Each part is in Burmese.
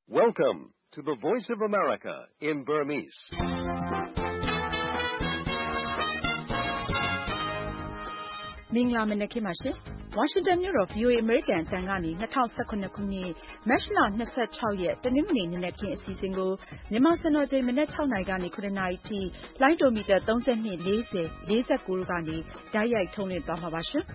Welcome to the Voice of America in Burmese. ။မင်္ဂလာမနက်ခင်းပါရှင်။ ဝါရှင်တန်မြို့တော် VOA အမေရိကန်အသံကနေ2019ခုနှစ် မတ်လ26ရက်တနင်္ဂနွေနေ့မနက်ခင်းအစီအစဉ်ကိုမြန်မာစံတော်ချိန်မနက်6နာရီကနေ9နာရီထိလိုင်းဒိုမီတာ32 40 49တို့ကနေတိုက်ရိုက်ထုတ်လွှင့်သွားမှာပါရှင်။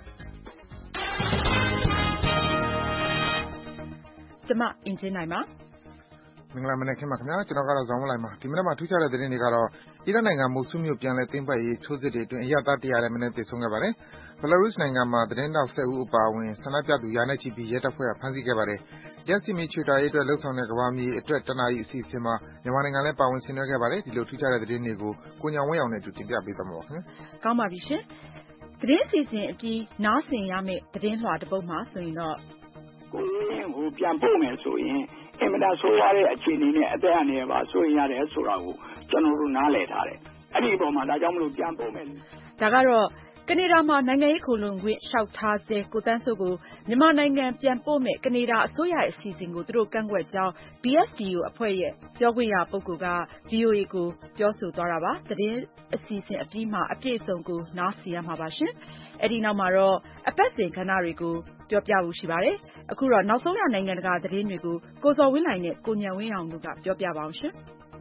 ကျွန်မအင်ဂျင်နိုင်ပါ။မင်္ဂလာမနက်ခင်းပါခင်ဗျာကျွန်တော်ကတော့ဇောင်းမလိုက်ပါဒီမနက်မှာထူးခြားတဲ့သတင်းတွေကတော့အီရတ်နိုင်ငံမိုဆူးမြို့ပြန်လည်သိမ်းပိုက်ရေးထိုးစစ်တွေအတွင်းအရသား100တဲ့မနေ့သေဆုံးခဲ့ပါတယ်ဘလာရုစ်နိုင်ငံမှာသတင်းတောက်10ဦးအပါအဝင်ဆန္ဒပြသူရာနဲ့ချီပြီးရဲတပ်ဖွဲ့ကဖမ်းဆီးခဲ့ပါတယ်ရက်စီမီချွေတာရေးအတွက်လှုပ်ဆောင်တဲ့ကဘာမြေအတွက်တနာရီအစီအစဉ်မှာမြန်မာနိုင်ငံလည်းပါဝင်ဆင်နွှဲခဲ့ပါတယ်ဒီလိုထူးခြားတဲ့သတင်းတွေကိုကိုညောင်ဝင်းအောင်နဲ့အတူတင်ပြပေးသွားမှာပါခင်ဗျာကောင်းပါပြီရှင်သတင်းစီစဉ်အပြီးနားဆင်ရမယ့်သတင်းလွှာတစ်ပုဒ်မှာဆိုရင်တော့ကိုရင်းကိုပြန်ပို့မယ်ဆိုရင်အင်မတန်ဆိုးရတဲ့အခြေအနေနဲ့အသက်အန္တရာယ်ပါဆိုရင်ရတယ်ဆိုတာကိုကျွန်တော်တို့နားလည်ထားတယ်အဲ့ဒီအပေါ်မှာဒါကြောင့်မလို့ပြန်ပို့မယ်ဒါကတော့ကနေဒါမှာနိုင်ငံရေးခိုလှုံခွင့်လျှောက်ထားဆဲကိုတန်းစိုးကိုမြန်မာနိုင်ငံပြန်ပို့မဲ့ကနေဒါအစိုးရရဲ့အစီအစဉ်ကိုသူတို့ကန့်ကွက်ကြောင်း BSDO အဖွဲ့ရဲ့ပြောခွင့်ရပုဂ္ဂိုလ်က VOA ကိုပြောဆိုသွားတာပါသတင်းအစီအစဉ်အပြီးမှာအပြည့်အစုံကိုနားဆင်ရမှာပါရှင်အဲ့ဒီနောက်မှာတော့အပတ်စဉ်ကဏ္ဍတွေကိုပြောပြဖို့ရှိပါတယ်အခုတော့နောက်ဆုံးရနိုင်ငံတကာသတင်းတွေကိုကိုဇော်ဝင်းလှိုင်နဲ့ကိုညံဝင်းအောင်တို့ကပြောပြပါအောင်ရှင်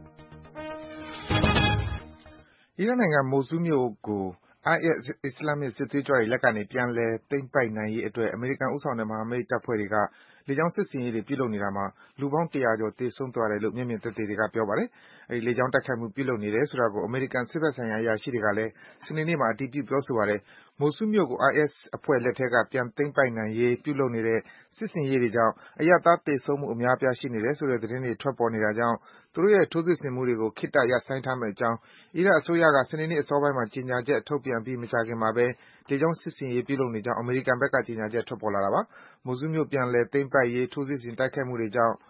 အီရတ်နိုင်ငံမိုဆူးမြို့ကို IS အစ္စလာမစ်စစ်သွေးကြွတွေလက်ကနေပြန်လည်သိမ်းပိုက်နိုင်ရေးအတွက်အမေရိကန်ဦးဆောင်တဲ့မဟာမိတ်တပ်ဖွဲ့တွေကလေကြောင်းစစ်ဆင်ရေးတွေပြုလုပ်နေတာမှာလူပေါင်း100ကျော်သေဆုံးသွားတယ်လို့မျက်မြင်သက်သေတွေကပြောပါတယ်။အဲဒီလေကြောင်းတိုက်ခိုက်မှုပြုလုပ်နေတယ်ဆိုတာကိုအမေရိကန်စစ်ဘက်ဆိုင်ရာအရာရှိတွေကလည်းစနေနေ့မှာအတည်ပြုပြောဆိုပါတယ်။မိုဆူးမြို့ကို IS အဖွဲ့လက်ထဲကပြန်သိမ်းပိုက်နိုင်ရေးပြုလုပ်နေတဲ့စစ်ဆင်ရေးတွေကြောင့်အရပ်သားသေဆုံးမှုအများအပြားရှိနေတယ်ဆိုတဲ့သတင်းတွေထွက်ပေါ်နေတာကြောင့်သူတို့ရဲ့ထိုးစစ်ဆင်မှုတွေကိုခေတ္တရပ်ဆိုင်းထားမယ့်အကြောင်းအီရတ်အစိုးရကစနေနေ့အစောပိုင်းမှာကြေညာချက်ထုတ်ပြန်ပြီးမကြာခင်မှာပဲလေကြောင်းစစ်ဆင်ရေးပြုလုပ်နေကြောင်းအမေရိကန်ဘက်ကကြေညာချက်ထွက်ပေါ်လာတာပါ။မိုဆူးမြို့ပြန်လည်သိမ်းပိုက်ရေးထိုးစစ်ဆင်တိုက်ခိုက်မှုတွေကြောင့်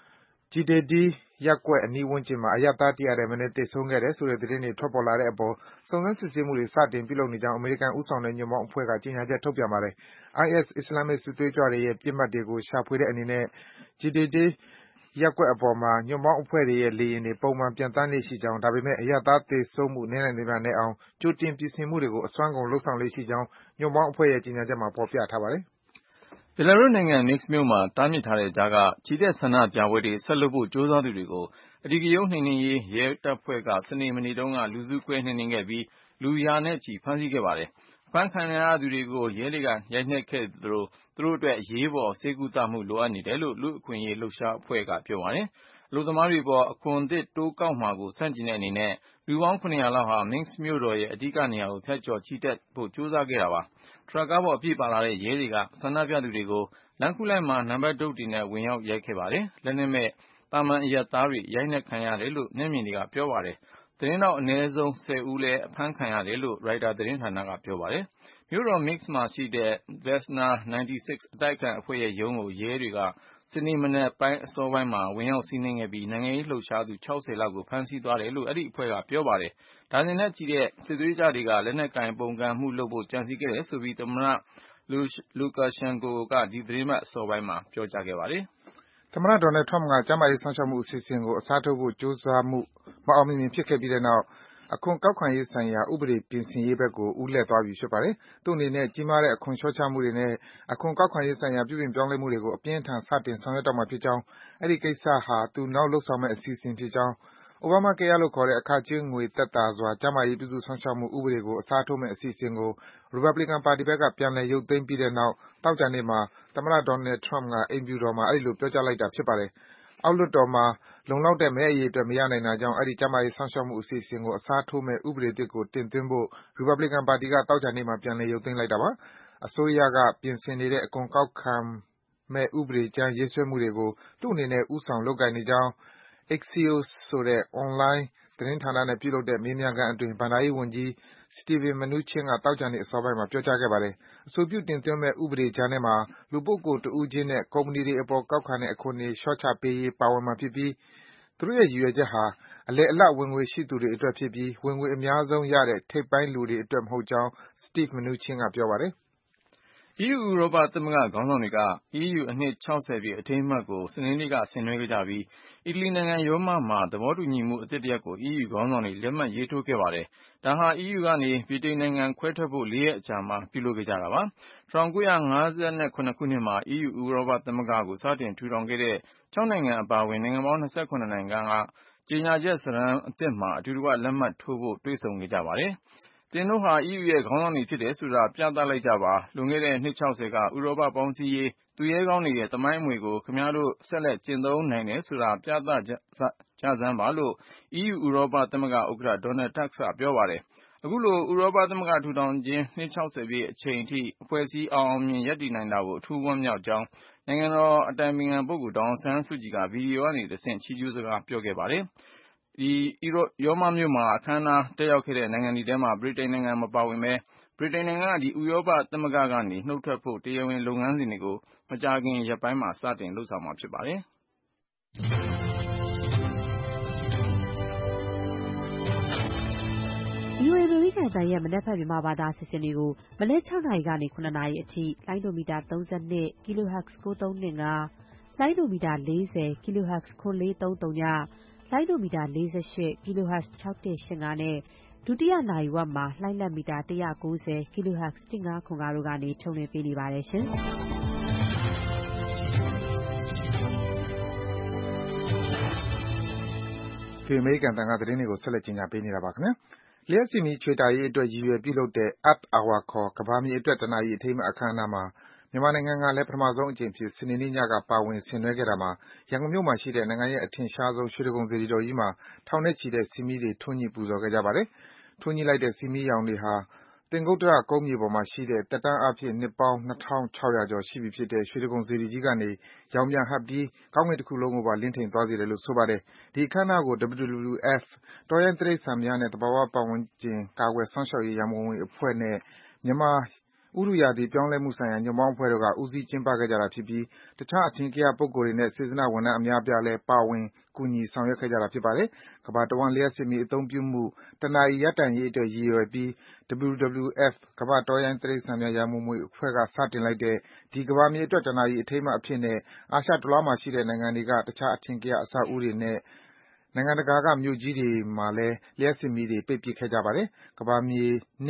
Jidedi ရပ်ကွက်အနီးဝန်းကျင်မှာအရပ်သား100ထက်မနည်းသေဆုံးခဲ့တယ်ဆိုတဲ့သတင်းတွေထွက်ပေါ်လာတဲ့အပေါ်စုံစမ်းစစ်ဆေးမှုတွေစတင်ပြုလုပ်နေကြောင်းအမေရိကန်ဦးဆောင်တဲ့ညွန့်ပေါင်းအဖွဲ့ကကြေညာချက်ထုတ်ပြန်ပါတယ်။ IS အစ္စလာမစ်စစ်သွေးကြွတွေရဲ့ပစ်မှတ်တွေကိုရှာဖွေတဲ့အနေနဲ့ Jidedi ရပ်ကွက်အပေါ်မှာညွန့်ပေါင်းအဖွဲ့တွေရဲ့လေယာဉ်တွေပုံမှန်ပျံသန်းလေ့ရှိကြောင်းဒါပေမဲ့အရပ်သားသေဆုံးမှုနည်းနိုင်သမျှနည်းအောင်ကြိုတင်ပြင်ဆင်မှုတွေကိုအစွမ်းကုန်လုပ်ဆောင်လေ့ရှိကြောင်းညွန့်ပေါင်းအဖွဲ့ရဲ့ကြေညာချက်မှာဖော်ပြထားပါတယ်ဘယ်လာရုစ်နိုင်ငံ Minsk မြို့မှာတားမြစ်ထားတဲ့ကြားကချီတက်ဆန္ဒပြပွဲတွေဆက်လုပ်ဖို့ကြိုးစားသူတွေကိုအဓိကရုဏ်းနှိမ်နင်းရေးရဲတပ်ဖွဲ့ကစနေနေ့တုန်းကလူစုခွဲနှိမ်နင်းခဲ့ပြီးလူရာနဲ့ချီဖမ်းဆီးခဲ့ပါတယ်။ဖမ်းခံရသူတွေကိုရဲတွေကရိုက်နှက်ခဲ့သလိုသူတို့အတွက်အရေးပေါ်ဆေးကုသမှုလိုအပ်နေတယ်လို့လူ့အခွင့်အရေးလှုပ်ရှားအဖွဲ့ကပြောပါတယ်။အလုပ်သမားတွေပေါ်အခွန်သစ်တိုးကောက်မှာကိုဆန့်ကျင်တဲ့အနေနဲ့လူပေါင်း900လောက်ဟာ Minsk မြို့တော်ရဲ့အဓိကနေရာကိုဖြတ်ကျော်ချီတက်ဖို့ကြိုးစားခဲ့တာပါ။ထရပ်ကားပေါ်အပြည့်ပါလာတဲ့ရဲတွေကဆန္ဒပြသူတွေကိုလမ်းခုလတ်မှာနံပါတ်တုတ်တွေနဲ့ဝင်ရောက်ရိုက်ခဲ့ပါတယ်။လက်နက်မဲ့သာမန်အရပ်သားတွေရိုက်နှက်ခံရတယ်လို့မျက်မြင်တွေကပြောပါတယ်။သတင်းထောက်အနည်းဆုံး10ဦးလည်းအဖမ်းခံရတယ်လို့ရိုက်တာသတင်းဌာနကပြောပါတယ်။မြို့တော် Minsk မှာရှိတဲ့ Vesna 96အတိုက်အခံအဖွဲ့ရဲ့ရုံးကိုရဲတွေကစနေမနက်ပိုင်းအစောပိုင်းမှာဝင်ရောက်စီးနင်းခဲ့ပြီးနိုင်ငံရေးလှုပ်ရှားသူ60လောက်ကိုဖမ်းဆီးသွားတယ်လို့အဲဒီအဖွဲ့ကပြောပါတယ်။ဒါဇင်နဲ့ချီတဲ့စစ်သွေးကြွတွေကလက်နက်ကိုင်ပုန်ကန်မှုလုပ်ဖို့ကြံစည်ခဲ့တယ်ဆိုပြီးသမ္မတLukashenko ကဒီသီတင်းပတ်အစောပိုင်းမှာပြောကြားခဲ့ပါတယ်။သမ္မတ Donald Trump ကကျန်းမာရေးစောင့်ရှောက်မှုအစီအစဉ်ကိုအစားထိုးဖို့ကြိုးစားမှုမအောင်မမြင်ဖြစ်ခဲ့ပြီးတဲ့နောက်အခွန်ကောက်ခံရေးဆိုင်ရာဥပဒေပြင်ဆင်ရေးဘက်ကိုဦးလှည့်သွားပြီဖြစ်ပါတယ်။သူ့အနေနဲ့ကြီးမားတဲ့အခွန်လျှော့ချမှုတွေနဲ့အခွန်ကောက်ခံရေးဆိုင်ရာပြုပြင်ပြောင်းလဲမှုတွေကိုအပြင်းအထန်စတင်ဆောင်ရွက်တော့မှာဖြစ်ကြောင်းအဲဒီကိစ္စဟာသူနောက်လုပ်ဆောင်မယ့်အစီအစဉ်ဖြစ်ကြောင်း Obamacare လို့ခေါ်တဲ့အခကြေးငွေသက်သာစွာကျန်းမာရေးပြုစုစောင့်ရှောက်မှုဥပဒေကိုအစားထိုးမယ့်အစီအစဉ်ကိုရီပတ်ဘလီကန်ပါတီဘက်ကပြန်လည်ရုပ်သိမ်းပြီးတဲ့နောက်သောကြာနေ့မှာသမ္မတ Donald Trump ကအိမ်ဖြူတော်မှာအဲဒီလိုပြောကြားလိုက်တာဖြစ်ပါတယ်။အောက်လွှတ်တော်မှာလုံလောက်တဲ့မဲအရေအတွက်မရနိုင်တာကြောင့်အဲဒီကျန်းမာရေးစောင့်ရှောက်မှုအစီအစဉ်ကိုအစားထိုးမယ့်ဥပဒေသစ်ကိုတင်သွင်းဖို့ရီပတ်ဘလီကန်ပါတီကသောကြာနေ့မှာပြန်လည်ရုပ်သိမ်းလိုက်တာပါ။အစိုးရကပြင်ဆင်နေတဲ့အခွန်ကောက်ခံမယ့်ဥပဒေကြမ်းရေးဆွဲမှုတွေကိုသူ့အနေနဲ့ဦးဆောင်လုပ်ကိုင်နေကြောင်း Axios ဆိုတဲ့အွန်လိုင်းသတင်းဌာနနဲ့ပြုလုပ်တဲ့မေးမြန်းခန်းအတွင်းဘဏ္ဍာရေးဝန်ကြီး Steven Mnuchin ကသောကြာနေ့အစောပိုင်းမှာပြောကြားခဲ့ပါတယ်။အဆိုပြုတင်သွင်းမယ့်ဥပဒေကြမ်းထဲမှာလူပုဂ္ဂိုလ်တဦးချင်းနဲ့ကုမ္ပဏီတွေအပေါ်ကောက်ခံတဲ့အခွန်တွေလျှော့ချပေးရေးပါဝင်မှာဖြစ်ပြီးသူတို့ရဲ့ရည်ရွယ်ချက်ဟာအလယ်အလတ်ဝင်ငွေရှိသူတွေအတွက်ဖြစ်ပြီးဝင်ငွေအများဆုံးရတဲ့ထိပ်ပိုင်းလူတွေအတွက်မဟုတ်ကြောင်း Steve Mnuchin ကပြောပါတယ်။ EU ဥရောပသမဂ္ဂခေါင်းဆောင်တွေက EU အနှစ် 60 ပြည့်အထိမ်းအမှတ်ကို စနေနေ့ကဆင်နွှဲခဲ့ကြပြီး အီတလီနိုင်ငံရောမမှာ သဘောတူညီမှုအသစ်တရပ်ကို EU ခေါင်းဆောင်တွေ လက်မှတ်ရေးထိုးခဲ့ပါတယ်။ ဒါဟာ EU ကနေ ဗြိတိန်နိုင်ငံခွဲထွက်ဖို့ 4 ရက်အကြာမှာ ပြုလုပ်ခဲ့ကြတာပါ။ 1957 ခုနှစ်မှာ EU ဥရောပသမဂ္ဂကို စတင်ထူထောင်ခဲ့တဲ့ 6 နိုင်ငံအပါအဝင် နိုင်ငံပေါင်း 27 နိုင်ငံက ကြေညာချက်စာတမ်းအသစ်မှာ အတူတကွ လက်မှတ်ထိုးဖို့ တွေ့ဆုံခဲ့ကြပါတယ်။ သင်တို့ဟာ EU ရဲ့ခေါင်းဆောင်တွေဖြစ်တယ်ဆိုတာ ပြသလိုက်ကြပါ။ လွန်ခဲ့တဲ့ နှစ် 60 က ဥရောပပေါင်းစည်းရေး သူရဲကောင်းတွေရဲ့ သမိုင်းအမွေကို ခင်ဗျားတို့ ဆက်လက်ကျင့်သုံးနိုင်တယ်ဆိုတာ ပြသကြစမ်းပါလို့ EU ဥရောပသမဂ္ဂဥက္ကဋ္ဌ Donald Tusk က ပြောပါတယ်။ အခုလို ဥရောပသမဂ္ဂထူထောင်ခြင်း နှစ် 60 ပြည့်အချိန်အထိ အဖွဲ့အစည်းအောင်အောင်မြင်မြင် ရပ်တည်နိုင်တာကို အထူးဝမ်းမြောက်ကြောင်း နိုင်ငံတော်အတိုင်ပင်ခံပုဂ္ဂိုလ် ဒေါ်အောင်ဆန်းစုကြည်က ဗွီဒီယိုကနေတဆင့် ချီးကျူးစကားပြောခဲ့ပါတယ်။ ရောမမြို့မှာ အခမ်းအနားတက်ရောက်တဲ့ နိုင်ငံတွေထဲမှာ ဗြိတိန်နိုင်ငံမပါဝင်ဘဲ ဗြိတိန်နိုင်ငံက ဥရောပသမဂ္ဂကနေ နုတ်ထွက်ဖို့ တရားဝင်လုပ်ငန်းစဉ်တွေကို မကြာခင်ရက်ပိုင်းမှာ စတင်လုပ်ဆောင်မှာဖြစ်ပါတယ်။ VOA အမေရိကန်အသံရဲ့ မနက်ဖြန်မြန်မာဘာသာအစီအစဉ်တွေကို မနက် 6 နာရီကနေ 7 နာရီအထိ လိုင်းဒိုမီတာ 32 kHz 9325 လိုင်းဒိုမီတာ 40 kHz 9430 ည လိုင်းဒိုမီတာ 48 kHz 6185 နဲ့ ဒုတိယနာရီဝက်မှာ လှိုင်းလတ်မီတာ 190 kHz 1505 တို့ကနေ ထုတ်လွှင့်ပေးနေပါတယ်ရှင်။ VOA အမေရိကန်အသံက သတင်းတွေကို ဆက်လက်တင်ပြနေတာပါ။ လျှပ်စစ်မီးချွေတာရေးအတွက် ရည်ရွယ်ပြုလုပ်တဲ့ Earth Hour ခေါ် ကမ္ဘာမြေအတွက် တနာရီ အထိမ်းအမှတ် အခမ်းအနားမှာ မြန်မာနိုင်ငံကလည်း ပထမဆုံးအကြိမ်အဖြစ် စနေနေ့ညက ပါဝင်ဆင်နွှဲခဲ့တာမှာ ရန်ကုန်မြို့မှာရှိတဲ့ နိုင်ငံရဲ့အထင်ရှားဆုံး ရွှေတိဂုံစေတီတော်ကြီးမှာ ထောင်နဲ့ချီတဲ့ ဆီမီးတွေ ထွန်းညှိ ပူဇော်ခဲ့ကြပါတယ်။ ထွန်းညှိလိုက်တဲ့ ဆီမီးရောင်တွေဟာ သင်္ကုတ္တရကုန်းမြေပေါ်မှာရှိတဲ့ သက်တမ်းအားဖြင့် နှစ်ပေါင်း ၂,၆၀၀ ကျော်ရှိပြီဖြစ်တဲ့ ရွှေတိဂုံစေတီကြီးကနေ ရောင်ပြန်ဟပ်ပြီး ကောင်းကင်တခုလုံးကိုပါ လင်းထိန်သွားစေတယ်လို့ ဆိုပါတယ်။ ဒီအခမ်းအနားကို WWF တောရိုင်းတိရစ္ဆာန်များနဲ့ သဘာဝပတ်ဝန်းကျင် ကာကွယ်စောင့်ရှောက်ရေး ရန်ပုံငွေအဖွဲ့နဲ့ မြန်မာဥတုရာသီပြောင်းလဲမှုဆိုင်ရာ ညွန့်ပေါင်းအဖွဲ့တို့က ဦးစီးကျင်းပခဲ့ကြတာဖြစ်ပြီး တခြား အထင်ကရပုဂ္ဂိုလ်တွေနဲ့ စေတနာ့ဝန်ထမ်းအများအပြားလည်း ပါဝင် ကူညီ ဆောင်ရွက်ခဲ့ကြတာ ဖြစ်ပါတယ်။ ကမ္ဘာတဝန်း လျှပ်စစ်မီးအသုံးပြုမှု တနာရီရပ်တန့်ရေးအတွက် ရည်ရွယ်ပြီး WWF ကမ္ဘာ့တောရိုင်းတိရစ္ဆာန်များ ရန်ပုံငွေအဖွဲ့က စတင်လိုက်တဲ့ ဒီ ကမ္ဘာမြေအတွက် တနာရီ အထိမ်းအမှတ်အဖြစ်နဲ့ အာရှတလွှားမှာရှိတဲ့ နိုင်ငံတွေက တခြား အထင်ကရ အဆောက်အဦတွေနဲ့ နိုင်ငံတကာက မြို့ကြီးတွေမှာလည်း လျှပ်စစ်မီးတွေ ပိတ်ပစ်ခဲ့ကြပါတယ်။ ကမ္ဘာမြေ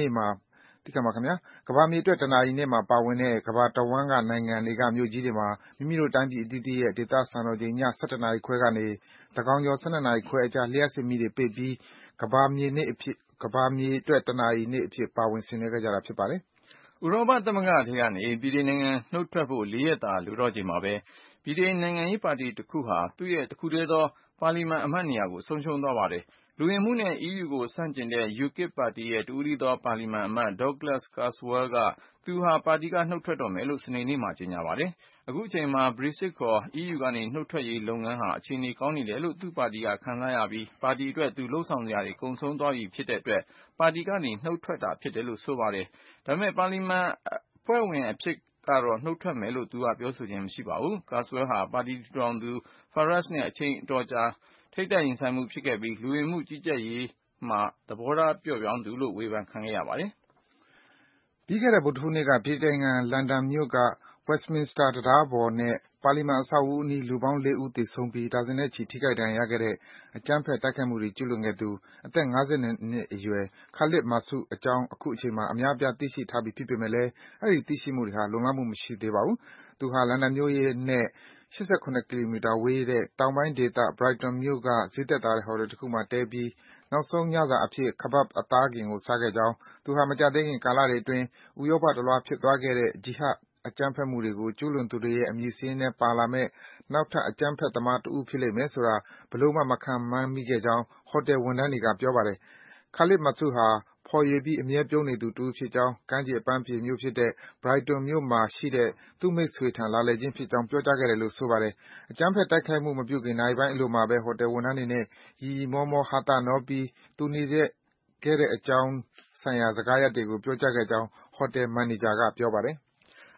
အတွက် တနာရီနေ့မှာ ပါဝင်တဲ့ ကမ္ဘာတဝန်းက နိုင်ငံတွေက မြို့ကြီးတွေမှာ မိမိတို့တိုင်းပြည်အသီးသီးရဲ့ ဒေသစံတော်ချိန် ည ၁၁ နာရီခွဲကနေ သန်းခေါင်ကျော် ၁၂ နာရီခွဲအကြား လျှပ်စစ်မီးတွေပိတ်ပြီး ကမ္ဘာမြေအတွက် တနာရီနေ့အဖြစ် ပါဝင် ဆင်နွှဲခဲ့ကြတာ ဖြစ်ပါတယ်။ဥရောပသမဂ္ဂထဲကနေ ဗြိတိန်နိုင်ငံနုတ်ထွက်ဖို့ 4 ရက်သာလိုတော့ချိန်မှာပဲ ဗြိတိန်နိုင်ငံရေးပါတီတခုဟာ သူ့ရဲ့ တခုတည်းသော ပါလီမန်အမတ်နေရာကို ဆုံးရှုံးသွားပါတယ်။ လူဝင်မှုနဲ့ EU ကိုဆန့်ကျင်တဲ့ UKIP ပါတီရဲ့ တဦးတည်းသော ပါလီမန်အမတ် Douglas Carswell က သူဟာ ပါတီက နုတ်ထွက်တော့မယ်လို့ စနေနေ့မှာ ကြေညာပါတယ်။ အခုချိန်မှာ Brexit ခေါ် EU ကနေ နုတ်ထွက်ရေးလုပ်ငန်းဟာ အခြေအနေကောင်းနေတယ်လို့ သူ့ပါတီက ခံစားရပြီး ပါတီအတွက် သူလုပ်ဆောင်စရာတွေ ကုန်ဆုံးသွားပြီဖြစ်တဲ့အတွက် ပါတီကနေ နုတ်ထွက်တာဖြစ်တယ်လို့ ဆိုပါတယ်။ ဒါပေမယ့် ပါလီမန်အဖွဲ့ဝင်အဖြစ်ကတော့ နုတ်ထွက်မယ်လို့ သူက ပြောဆိုခြင်း မရှိပါဘူး။ Carswell ဟာ ပါတီထူထောင်သူ Farage နဲ့ အချိန်အတော်ကြာ ထိပ်တိုက်ရင်ဆိုင်မှုဖြစ်ခဲ့ပြီး လူဝင်မှုကြီးကြပ်ရေးမှာ သဘောထားပျော့ပြောင်းသူလို့ ဝေဖန်ခံခဲ့ရပါတယ်။ ပြီးခဲ့တဲ့ ဗုဒ္ဓဟူးနေ့က ဗြိတိန်နိုင်ငံ လန်ဒန်မြို့က Westminster တံတားပေါ်နဲ့ ပါလီမန်အဆောက်အဦးအနီး လူပေါင်း ၄ ဦး သေဆုံးပြီး ဒါဇင်နဲ့ချီ ထိခိုက်ဒဏ်ရာရခဲ့တဲ့ အကြမ်းဖက် တိုက်ခိုက်မှုတွေ ကျူးလွန်ခဲ့သူ အသက် ၅၂ နှစ်အရွယ် Khalid Masood အကြောင်း အခုချိန်မှာ အများအပြား သိရှိထားပြီဖြစ်ပေမယ့်လည်း အဲဒီ သိရှိမှုတွေဟာ လုံလောက်မှု မရှိသေးပါဘူး။ သူဟာ လန်ဒန်မြို့နဲ့ ၈၇ ကီလိုမီတာဝေးတဲ့ တောင်ပိုင်းဒေသ Brighton မြို့က ဈေးသက်သာတဲ့ ဟိုတယ်တခုမှာ တည်းပြီး နောက်ဆုံးညစာအဖြစ် Kebab အသားကင်ကို စားခဲ့ကြောင်း၊ သူဟာ မကြာသေးခင် ကာလတွေအတွင်း ဥရောပတလွှား ဖြစ်သွားခဲ့တဲ့ Jihad အကြမ်းဖက်မှုတွေကို ကျူးလွန်သူတွေရဲ့ အမည်စာရင်းထဲ ပါလာမယ့် နောက်ထပ် အကြမ်းဖက်သမားတဦး ဖြစ်လိမ့်မယ်ဆိုတာ ဘယ်လိုမှ မခန့်မှန်းမိခဲ့ကြောင်း ဟိုတယ်ဝန်ထမ်းတွေက ပြောပါတယ်။ Khalid Masood ဟာ ဖော်ရွေပြီး အမြဲပြုံးနေသူတဦးဖြစ်ကြောင်း၊ ကမ်းခြေအပန်းဖြေမြို့ဖြစ်တဲ့ Brighton မြို့မှာရှိတဲ့ သူ့မိတ်ဆွေထံ လာလည်ခြင်းဖြစ်ကြောင်း ပြောကြားခဲ့တယ်လို့ ဆိုပါတယ်။ အကြမ်းဖက် တိုက်ခိုက်မှု မပြုခင် နာရီပိုင်းအလိုမှာပဲ ဟိုတယ်ဝန်ထမ်းတွေနဲ့ ရီရီမောမော ဟာသနောပြီး သူနေခဲ့တဲ့အကြောင်းဆိုင်ရာ စကားရပ်တွေကို ပြောကြားခဲ့ကြောင်း ဟိုတယ်မန်နေဂျာက ပြောပါတယ်။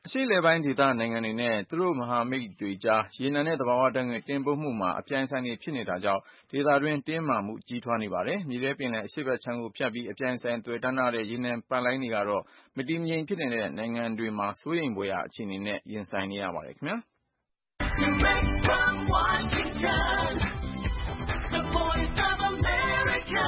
အရှေ့အလယ်ပိုင်းဒေသနိုင်ငံတွေနဲ့သူတို့မဟာမိတ်တွေကြားရေနံနဲ့သဘာဝဓာတ်ငွေ့တင်ပို့မှုမှာအပြိုင်ဆိုင်တွေဖြစ်နေတာကြောင့်ဒေသတွင်းတင်းမာမှုကြီးထွားနေပါတယ်။မြေထဲပင်လယ်အရှေ့ဘက်ခြမ်းကိုဖြတ်ပြီးအပြိုင်ဆိုင်သွယ်တန်းထားတဲ့ရေနံပိုက်လိုင်းတွေကတော့မတည်မငြိမ်ဖြစ်နေတဲ့နိုင်ငံတွေမှာစိုးရိမ်ဖွယ်ရာအခြေအနေနဲ့ရင်ဆိုင်နေရပါတယ်ခင်ဗျာ။ Direct from Washington, the voice of America,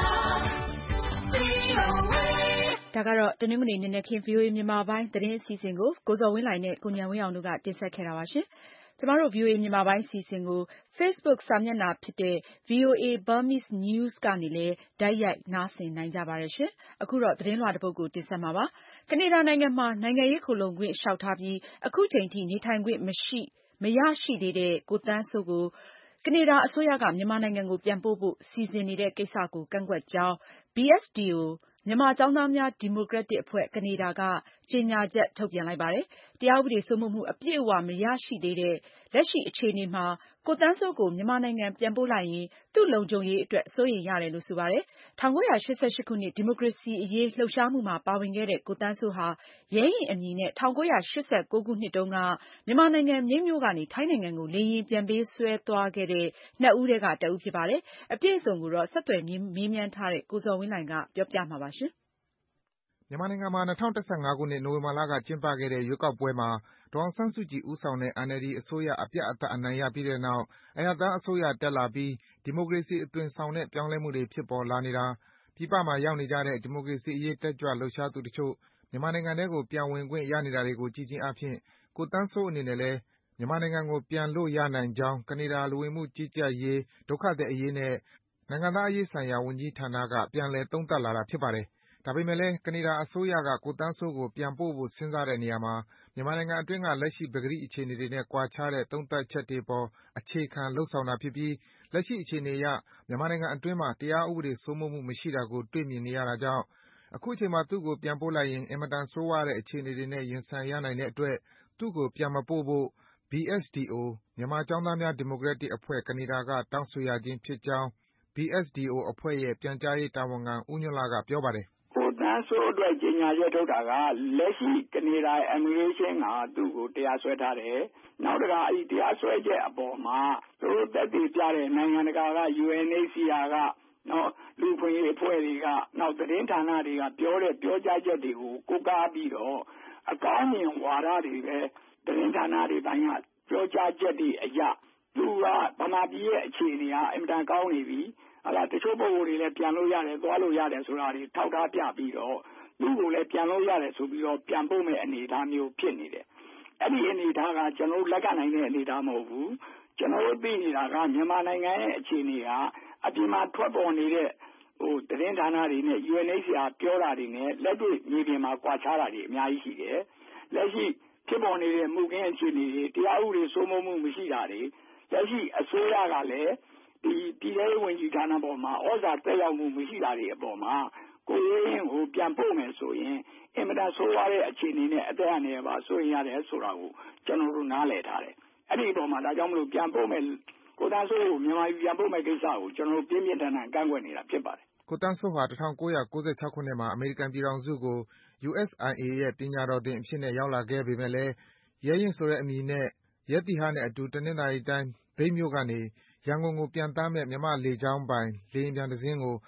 VOA ဒါကတော့တနင်္ဂနွေနေ့နဲ့ခင် VOA မြန်မာပိုင်းသတင်းအစီအစဉ်ကိုကိုဇော်ဝင်းလှိုင်နဲ့ကိုဉာဏ်ဝင်းအောင်တို့ကတင်ဆက်ခဲ့တာပါရှင်။ကျမတို့ VOA မြန်မာပိုင်းအစီအစဉ်ကို Facebook စာမျက်နှာဖြစ်တဲ့ VOA Burmese News ကနေလည်းတိုက်ရိုက်နားဆင်နိုင်ကြပါတယ်ရှင်။အခုတော့သတင်းလွှာတစ်ပုဒ်ကိုတင်ဆက်မှာပါ။ကနေဒါနိုင်ငံမှာနိုင်ငံရေးခိုလှုံခွင့်လျှောက်ထားပြီးအခုချိန်ထိနေထိုင်ခွင့်မရရှိသေးတဲ့ကိုသန်းစိုးကိုကနေဒါအစိုးရကမြန်မာနိုင်ငံကိုပြန်ပို့ဖို့စီစဉ်နေတဲ့ကိစ္စကိုကန့်ကွက်ကြောင်း BSDO မြန်မာကျောင်းသားများဒီမိုကရက်တစ်အဖွဲ့ကနေဒါကကြေညာချက်ထုတ်ပြန်လိုက်ပါတယ်။တရားဥပဒေစိုးမိုးမှုအပြည့်အဝမရရှိသေးတဲ့လက်ရှိအခြေအနေမှာကိုသန်းစိုးကိုမြန်မာနိုင်ငံပြန်ပို့လိုက်ရင်သူ့လုံခြုံရေးအတွက်စိုးရိမ်ရတယ်လို့ဆိုပါတယ်။1988ခုနှစ်ဒီမိုကရေစီအရေးလှုပ်ရှားမှုမှာပါဝင်ခဲ့တဲ့ကိုသန်းစိုးဟာရဲရင့်အမည်နဲ့1989ခုနှစ်တုန်းကမြန်မာနိုင်ငံမြိတ်မြို့ကနေထိုင်းနိုင်ငံကိုလေယာဉ်ပြန်ပေးဆွဲသွားခဲ့တဲ့နှစ်ဦးထဲကတဦးဖြစ်ပါတယ်။အပြည့်အစုံကိုတော့ဆက်သွယ်မေးမြန်းထားတဲ့ကိုဇော်ဝင်းလှိုင်ကပြောပြမှာပါရှင်။မြန်မာနိုင်ငံမှာ2015ခုနှစ်နိုဝင်ဘာလကကျင်းပခဲ့တဲ့ရွေးကောက်ပွဲမှာဒေါ်အောင်ဆန်းစုကြည်ဦးဆောင်တဲ့ NLD အစိုးရအပြတ်အသတ်အနိုင်ရပြီးတဲ့နောက်အရပ်သားအစိုးရတက်လာပြီးဒီမိုကရေစီအသွင်ဆောင်တဲ့ပြောင်းလဲမှုတွေဖြစ်ပေါ်လာနေတာပြည်ပမှာရောက်နေကြတဲ့ဒီမိုကရေစီအရေးတက်ကြွလှုပ်ရှားသူတချို့မြန်မာနိုင်ငံထဲကိုပြန်ဝင်ခွင့်ရနေတာတွေကိုကြည့်ခြင်းအားဖြင့်ကိုသန်းစိုးအနေနဲ့လည်းမြန်မာနိုင်ငံကိုပြန်လို့ရနိုင်ကြောင်းကနေဒါလူဝင်မှုကြီးကြပ်ရေးဒုက္ခသည်အရေးနဲ့နိုင်ငံသားအရေးဆိုင်ရာဝန်ကြီးဌာနကပြန်လည်သုံးသပ်လာတာဖြစ်ပါတယ်။ဒါပေမဲ့လည်းကနေဒါအစိုးရကကိုသန်းစိုးကိုပြန်ပို့ဖို့စဉ်းစားတဲ့နေရာမှာမြန်မာနိုင်ငံအတွင်းကလက်ရှိပကတိအခြေအနေတွေနဲ့ကွာခြားတဲ့သုံးသပ်ချက်တွေပေါ်အခြေခံလုပ်ဆောင်တာဖြစ်ပြီးလက်ရှိအခြေအနေအရမြန်မာနိုင်ငံအတွင်းမှာတရားဥပဒေစိုးမိုးမှုမရှိတာကိုတွေ့မြင်နေရတာကြောင့်အခုချိန်မှာသူ့ကိုပြန်ပို့လိုက်ရင်အင်မတန်ဆိုးဝါးတဲ့အခြေအနေတွေနဲ့ရင်ဆိုင်ရနိုင်တဲ့အတွက်သူ့ကိုပြန်မပို့ဖို့ BSDO မြန်မာကျောင်းသားများဒီမိုကရက်တစ်အဖွဲ့ကနေဒါကတောင်းဆိုရခြင်းဖြစ်ကြောင်း BSDO အဖွဲ့ရဲ့ပြန်ကြားရေးတာဝန်ခံဦးညွန့်လှကပြောပါတယ်။ကိုသန်းစိုးအတွက်ကြေညာချက်ထုတ်တာကလက်ရှိကနေဒါ Immigration ကသူ့ကိုတရားစွဲထားတယ်။နောက်တခါတရားစွဲချက်အပေါ်မှာသူတို့သက်သေပြတဲ့နိုင်ငံတကာက UNHCR ကလူ့အခွင့်အရေးအဖွဲ့တွေကနောက်သတင်းဌာနတွေကပြောတဲ့ပြောကြားချက်တွေကိုကိုးကားပြီးတော့အကောင်းမြင်ဝါဒတွေပဲသတင်းဌာနတွေတိုင်းကပြောကြားချက်တွေအရသူကဗမာပြည်ရဲ့အခြေအနေကအင်မတန်ကောင်းနေပြီတချို့ပုဂ္ဂိုလ်တွေလည်းပြန်လို့ရတယ်သွားလို့ရတယ်ဆိုတာတွေထောက်ထားပြပြီးတော့သူ့ကိုလည်းပြန်လို့ရတယ်ဆိုပြီးတော့ပြန်ပို့မဲ့အနေအထားမျိုးဖြစ်နေတယ်။အဲ့ဒီအနေအထားကကျွန်တော်လက်ခံနိုင်တဲ့အနေအထားမဟုတ်ဘူး။ကျွန်တော်သိနေတာကမြန်မာနိုင်ငံရဲ့အခြေအနေကအပြင်မှာထွက်ပေါ်နေတဲ့သတင်းဌာနတွေနဲ့ UNHCR ပြောတာတွေနဲ့လက်တွေ့မြေပြင်မှာကွာခြားတာတွေအများကြီးရှိတယ်။လက်ရှိဖြစ်ပေါ်နေတဲ့မှုခင်းအခြေအနေတွေတရားဥပဒေစိုးမိုးမှုမရှိတာတွေလက်ရှိအစိုးရကလည်းဒီပြည်ထောင်စုဝန်ကြီးဌာနပေါ်မှာဩဇာတက်ရောက်မှုမရှိတာတွေအပေါ်မှာကိုရင်းကိုပြန်ပို့မယ်ဆိုရင်အင်မတန်ဆိုးဝါးတဲ့အခြေအနေနဲ့အသက်အန္တရာယ်ပါဆိုရင်ရတယ်ဆိုတာကိုကျွန်တော်တို့နားလည်ထားတယ်။အဲ့ဒီအပေါ်မှာဒါကြောင့်မလို့ပြန်ပို့မယ်ကိုသန်းစိုးကိုမြန်မာပြည်ပြန်ပို့မယ်ကိစ္စကိုကျွန်တော်တို့ပြင်းပြင်းထန်ထန်ကန့်ကွက်နေတာဖြစ်ပါတယ်။ကိုသန်းစိုးဟာ1996ခုနှစ်မှာအမေရိကန်ပြည်ထောင်စုကို USIA ရဲ့ပညာတော်သင်အဖြစ်နဲ့ရောက်လာခဲ့ပေမဲ့လည်းရဲရင့်ဆိုတဲ့အမည်နဲ့ရဲတိဟနဲ့အတူတနင်္သာရီတိုင်းမြိတ်မြို့ကနေရန်ကုန်ကိုပြန်သားမဲ့မြန်မာ့လေကြောင်းပိုင်လေယာဉ်ပျံတစင်းကို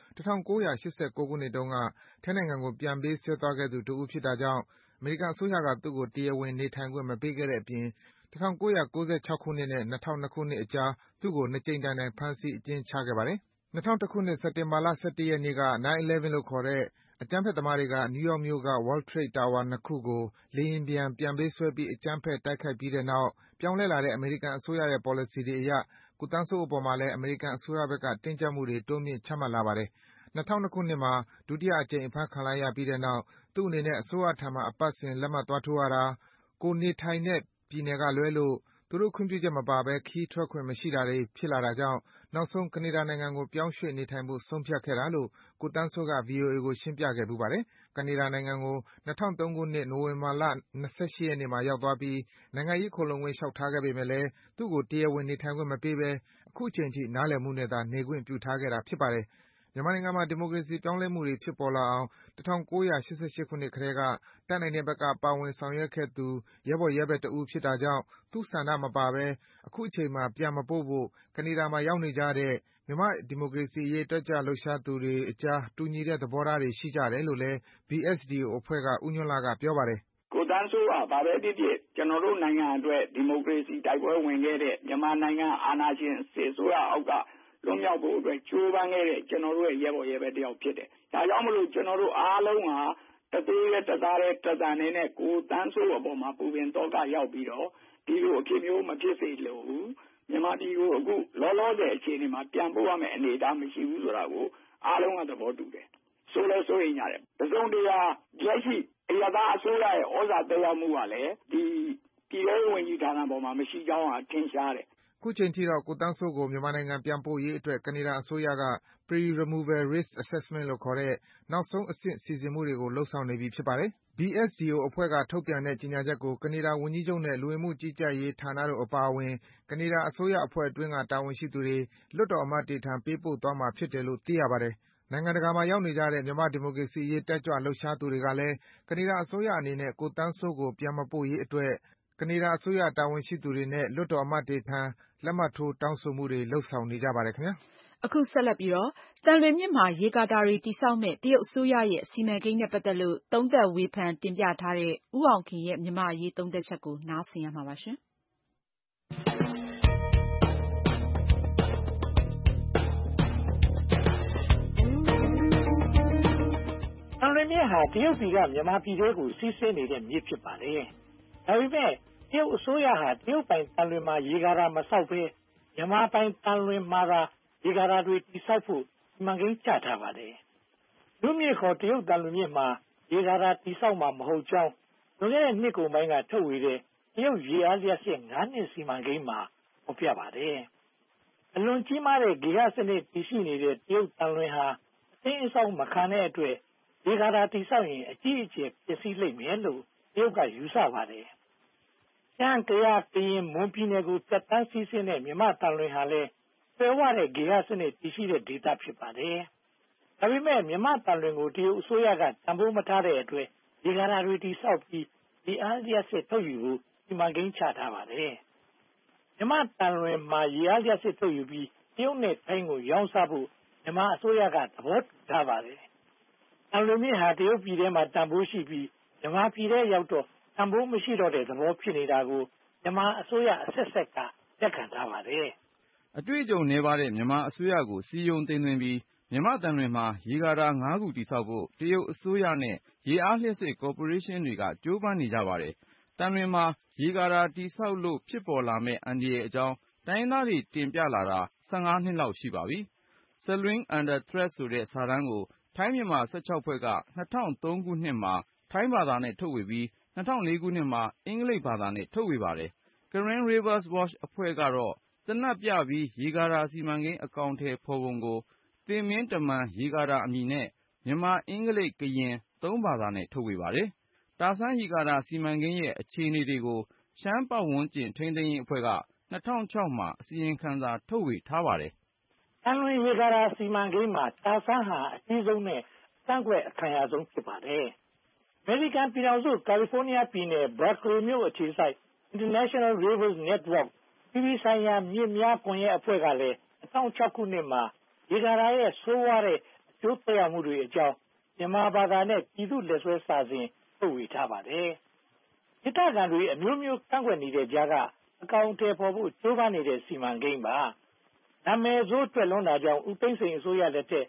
1989ခုနှစ်တုန်းကထိုင်းနိုင်ငံကိုပြန်ပေးဆွဲသွားခဲ့သူတဦးဖြစ်တာကြောင့်အမေရိကန်အစိုးရကသူ့ကိုတရားဝင်နေထိုင်ခွင့်မပေးခဲ့တဲ့အပြင်1996ခုနှစ်နဲ့2002ခုနှစ်အကြားသူ့ကို2ကြိမ်တိုင်ဖမ်းဆီးအကျဉ်းချခဲ့ပါတယ်။2001ခုနှစ်စက်တင်ဘာလ11ရက်နေ့က 9/11 လို့ခေါ်တဲ့အကြမ်းဖက်သမားတွေကနယူးယောက်မြို့က World Trade Tower 2 ခုကိုလေယာဉ်ပျံပြန်ပေးဆွဲပြီးအကြမ်းဖက်တိုက်ခိုက်ပြီးတဲ့နောက်ပြောင်းလဲလာတဲ့အမေရိကန်အစိုးရရဲ့ပေါ်လစီတွေအရကိုသန်းစိုးအပေါ်မှာလည်းအမေရိကန်အစိုးရဘက်ကတင်းကျပ်မှုတွေတိုးမြင့်ချမှတ်လာပါတယ်။2002ခုနှစ်မှာဒုတိယအကြိမ်အဖမ်းခံလိုက်ရပြီးတဲ့နောက်သူ့အနေနဲ့အစိုးရထံမှာအပတ်စဉ်လက်မှတ်သွားထိုးရတာကိုနေထိုင်တဲ့ပြည်နယ်ကလွဲလို့သူတို့ခွင့်ပြုချက်မပါဘဲခရီးထွက်ခွင့်မရှိတာတွေဖြစ်လာတာကြောင့်နောက်ဆုံးကနေဒါနိုင်ငံကိုပြောင်းရွှေ့နေထိုင်ဖို့ဆုံးဖြတ်ခဲ့တာလို့ကိုသန်းစိုးက VOA ကိုရှင်းပြခဲ့ဖူးပါတယ်။ကနေဒါနိုင်ငံကို2003ခုနှစ်နိုဝင်ဘာလ28ရက်နေ့မှာရောက်သွားပြီးနိုင်ငံရေးခိုလှုံခွင့်လျှောက်ထားခဲ့ပေမဲ့လည်းသူ့ကိုတရားဝင်နေထိုင်ခွင့်မပေးဘဲအခုချိန်ထိနားလည်မှုနဲ့သာနေခွင့်ပြုထားခဲ့တာဖြစ်ပါတယ်။မြန်မာနိုင်ငံမှာ ဒီမိုကရေစီပြောင်းလဲမှုတွေဖြစ်ပေါ်လာအောင် 1988 ခုနှစ်ကတည်းက တတ်နိုင်တဲ့ဘက်က ပါဝင်ဆောင်ရွက်ခဲ့သူ ရဲဘော်ရဲဘက်တဦးဖြစ်တာကြောင့် သူ့ဆန္ဒမပါဘဲ အခုချိန်မှာ ပြန်မပို့ဖို့ ကနေဒါမှာရောက်နေကြတဲ့ မြန်မာ့ဒီမိုကရေစီရေး တက်ကြွလှုပ်ရှားသူတွေအကြား တူညီတဲ့သဘောထားတွေရှိကြတယ်လို့လည်း BSDO အဖွဲ့က ဦးညွန့်လှက ပြောပါတယ်။ "ကိုသန်းစိုးကဘာပဲဖြစ်ဖြစ် ကျနော်တို့နိုင်ငံအတွက်ဒီမိုကရေစီတိုက်ပွဲဝင်ခဲ့တဲ့မြန်မာနိုင်ငံအာဏာရှင်စစ်အစိုးရအောက်ကလွတ်မြောက်ဖို့အတွက်ကြိုးပမ်းခဲ့တဲ့ကျနော်တို့ရဲ့ရဲဘော်ရဲဘက်တယောက်ဖြစ်တယ်။ဒါကြောင့်မလို့ကျနော်တို့အားလုံးကတသွေးတသားတည်းတသံတည်းနဲ့ကိုသန်းစိုးအပေါ်မှာပူပင်သောကရောက်ပြီးတော့ဒီလိုအဖြစ်မျိုးမဖြစ်စေလိုဘူး။မြန်မာပြည်ကိုအခုလောလောဆယ်အခြေအနေမှာပြန်ပို့ရမယ့်အနေအထားမရှိဘူးဆိုတာကိုအားလုံးကသဘောတူတယ်။ဆိုလည်းစိုးရိမ်ကြတယ်။တစုံတရာလက်ရှိအရပ်သားအစိုးရရဲ့ဩဇာသက်ရောက်မှုကလည်းဒီပြည်ထဲရေးဝန်ကြီးဌာနပေါ်မှာမရှိကြောင်းကထင်ရှားတယ်။ " ခုချိန်ထိတော့ ကိုသန်းစိုးကို မြန်မာနိုင်ငံပြန်ပို့ရေးအတွက် ကနေဒါအစိုးရက Pre-Removal Risk Assessment လို့ခေါ်တဲ့ နောက်ဆုံးအဆင့် စိစစ်မှုတွေကို လုပ်ဆောင်နေပြီဖြစ်ပါတယ်။ BSDO အဖွဲ့က ထုတ်ပြန်တဲ့ ကြေညာချက်ကို ကနေဒါဝန်ကြီးချုပ်နဲ့ လူဝင်မှုကြီးကြပ်ရေးဌာနတို့အပါအဝင် ကနေဒါအစိုးရအဖွဲ့အတွင်းက တာဝန်ရှိသူတွေ၊ လွှတ်တော်အမတ်တွေထံ ပေးပို့သွားမှာဖြစ်တယ်လို့ သိရပါတယ်။ နိုင်ငံတကာမှာရောက်နေကြတဲ့ မြန်မာ့ဒီမိုကရေစီရေး တက်ကြွလှုပ်ရှားသူတွေကလည်း ကနေဒါအစိုးရအနေနဲ့ ကိုသန်းစိုးကို ပြန်မပို့ရေးအတွက် ကနေဒါအစိုးရတာဝန်ရှိသူတွေနဲ့ လွှတ်တော်အမတ်တွေထံ လက်မှတ်ထိုး တောင်းဆိုမှုတွေ လုပ်ဆောင်နေကြပါတယ်ခင်ဗျာ။အခုဆက်လက်ပြီး သံလွင်မြစ်မှာ ရေကာတာတွေ တည်ဆောက်မယ့် တရုတ်အစိုးရရဲ့ စီမံကိန်းနဲ့ပတ်သက်လို့ သုံးသပ်ဝေဖန်တင်ပြထားတဲ့ ဦးအောင်ခင်ရဲ့ မြန်မာ့အရေးသုံးသပ်ချက်ကို နားဆင်ရမှာပါ။သံလွင်မြစ်ဟာတရုတ်ပြည်ကမြန်မာပြည်ထဲကိုစီးဆင်းနေတဲ့မြစ်ဖြစ်ပါတယ်။ဒါပေမဲ့တရုတ်အစိုးရဟာတရုတ်ပိုင်သံလွင်မှာရေကာတာမဆောက်ဘဲမြန်မာပိုင်သံလွင်မှာသာရေကာတာတွေတည်ဆောက်ဖို့စီမံကိန်းချထားပါတယ်။လူမြစ်ခေါ်တရုတ်သံလွင်မြစ်မှာရေကာတာတည်ဆောက်မှာမဟုတ်ကြောင်းလွန်ခဲ့တဲ့နှစ်ကုန်ပိုင်းကထုတ်ဝေတဲ့တရုတ်ရေအားလျှပ်စစ်9 နှစ်စီမံကိန်းမှာဖော်ပြပါတယ်။အလွန်ကြီးမားတဲ့ဂေဟစနစ်တည်ရှိနေတဲ့တရုတ်သံလွင်ဟာအသင်းအဆောက်မခံတဲ့အတွက်ရေကာတာတည်ဆောက်ရင်အကြီးအကျယ်ပျက်စီးလိမ့်မယ်လို့တရုတ်ကယူဆပါတယ်။ရှမ်း၊ကယား၊ကရင်၊မွန်ပြည်နယ်ကိုဖြတ်သန်းစီးဆင်းတဲ့မြန်မာ့သံလွင်ဟာလည်းကြွယ်ဝတဲ့ဂေဟစနစ်တည်ရှိတဲ့ဒေသဖြစ်ပါတယ်။ဒါပေမဲ့မြန်မာ့သံလွင်ကိုတရုတ်အစိုးရကတန်ဖိုးမထားတဲ့အတွက်ရေကာတာတွေတည်ဆောက်ပြီးရေအားလျှပ်စစ်ထုတ်ယူဖို့စီမံကိန်းချထားပါတယ်။မြန်မာ့သံလွင်မှာရေအားလျှပ်စစ်ထုတ်ယူပြီးတရုတ်နဲ့ထိုင်းကိုရောင်းစားဖို့မြန်မာအစိုးရကသဘောတူထားပါတယ်။သံလွင်မြစ်ဟာတရုတ်ပြည်ထဲမှာတန်ဖိုးရှိပြီးမြန်မာပြည်ထဲရောက်တော့တန်ဖိုးမရှိတော့တဲ့သဘောဖြစ်နေတာကိုမြန်မာအစိုးရအဆက်ဆက်ကလက်ခံထားပါတယ်။အတွေ့အကြုံနည်းပါးတဲ့မြန်မာအစိုးရကိုစည်းရုံးသိမ်းသွင်းပြီးမြန်မာ့သံလွင်မှာရေကာတာ 5 ခုတည်ဆောက်ဖို့တရုတ်အစိုးရနဲ့ရေအားလျှပ်စစ်ကော်ပိုရေးရှင်းတွေကကြိုးပမ်းနေကြပါတယ်။သံလွင်မှာရေကာတာတည်ဆောက်လို့ဖြစ်ပေါ်လာမယ့်အန္တရာယ်အကြောင်းတိုင်းရင်းသားတွေတင်ပြလာတာ 15 နှစ်လောက်ရှိပါပြီ။ Saloing Under Threat ဆိုတဲ့စာတမ်းကိုထိုင်းမြန်မာ16 ဖွဲ့က 2003 ခုနှစ်မှာထိုင်းဘာသာနဲ့ထုတ်ဝေပြီး2004 ခုနှစ်မှာအင်္ဂလိပ်ဘာသာနဲ့ထုတ်ဝေပါတယ်။ Karen Rivers Watch အဖွဲ့ကတော့သေနတ်ပြပြီးရေကာတာစီမံကိန်းအကောင်အထည်ဖော်ပုံကိုသေမင်းတမန်ရေကာတာအမည်နဲ့မြန်မာ၊အင်္ဂလိပ်၊ကရင်သုံးဘာသာနဲ့ထုတ်ဝေပါတယ်။ တာဆန်းရေကာတာစီမံကိန်းရဲ့အခြေအနေတွေကိုရှမ်းပတ်ဝန်းကျင်ထိန်းသိမ်းရေးအဖွဲ့က2006 မှာအစီရင်ခံစာထုတ်ဝေထားပါတယ်။သံလွင်ရေကာတာစီမံကိန်းမှာတာဆန်းဟာအကြီးဆုံးနဲ့ကန့်ကွက်အခံရဆုံးဖြစ်ပါတယ်။အမေရိကန်ပြည်ထောင်စုကာလီဖိုးနီးယားပြည်နယ် Berkeley မြို့အခြေစိုက် International Rivers Network အပြည်ပြည်ဆိုင်ရာမြစ်များကွန်ရက်အဖွဲ့ကလည်း2006 ခုနှစ်မှာရေကာတာရဲ့ဆိုးဝါးတဲ့အကျိုးသက်ရောက်မှုတွေအကြောင်းမြန်မာဘာသာနဲ့ပြည်သူ့လက်စွဲစာစဉ်ထုတ်ဝေထားပါတယ်။ဒေသခံတွေအမျိုးမျိုးကန့်ကွက်နေတဲ့ကြားကအကောင်အထည်ဖော်ဖို့ကြိုးပမ်းနေတဲ့စီမံကိန်းပါ။နာမည်ဆိုးထွက်လွန်းတာကြောင့်ဦးသိန်းစိန်အစိုးရလက်ထက်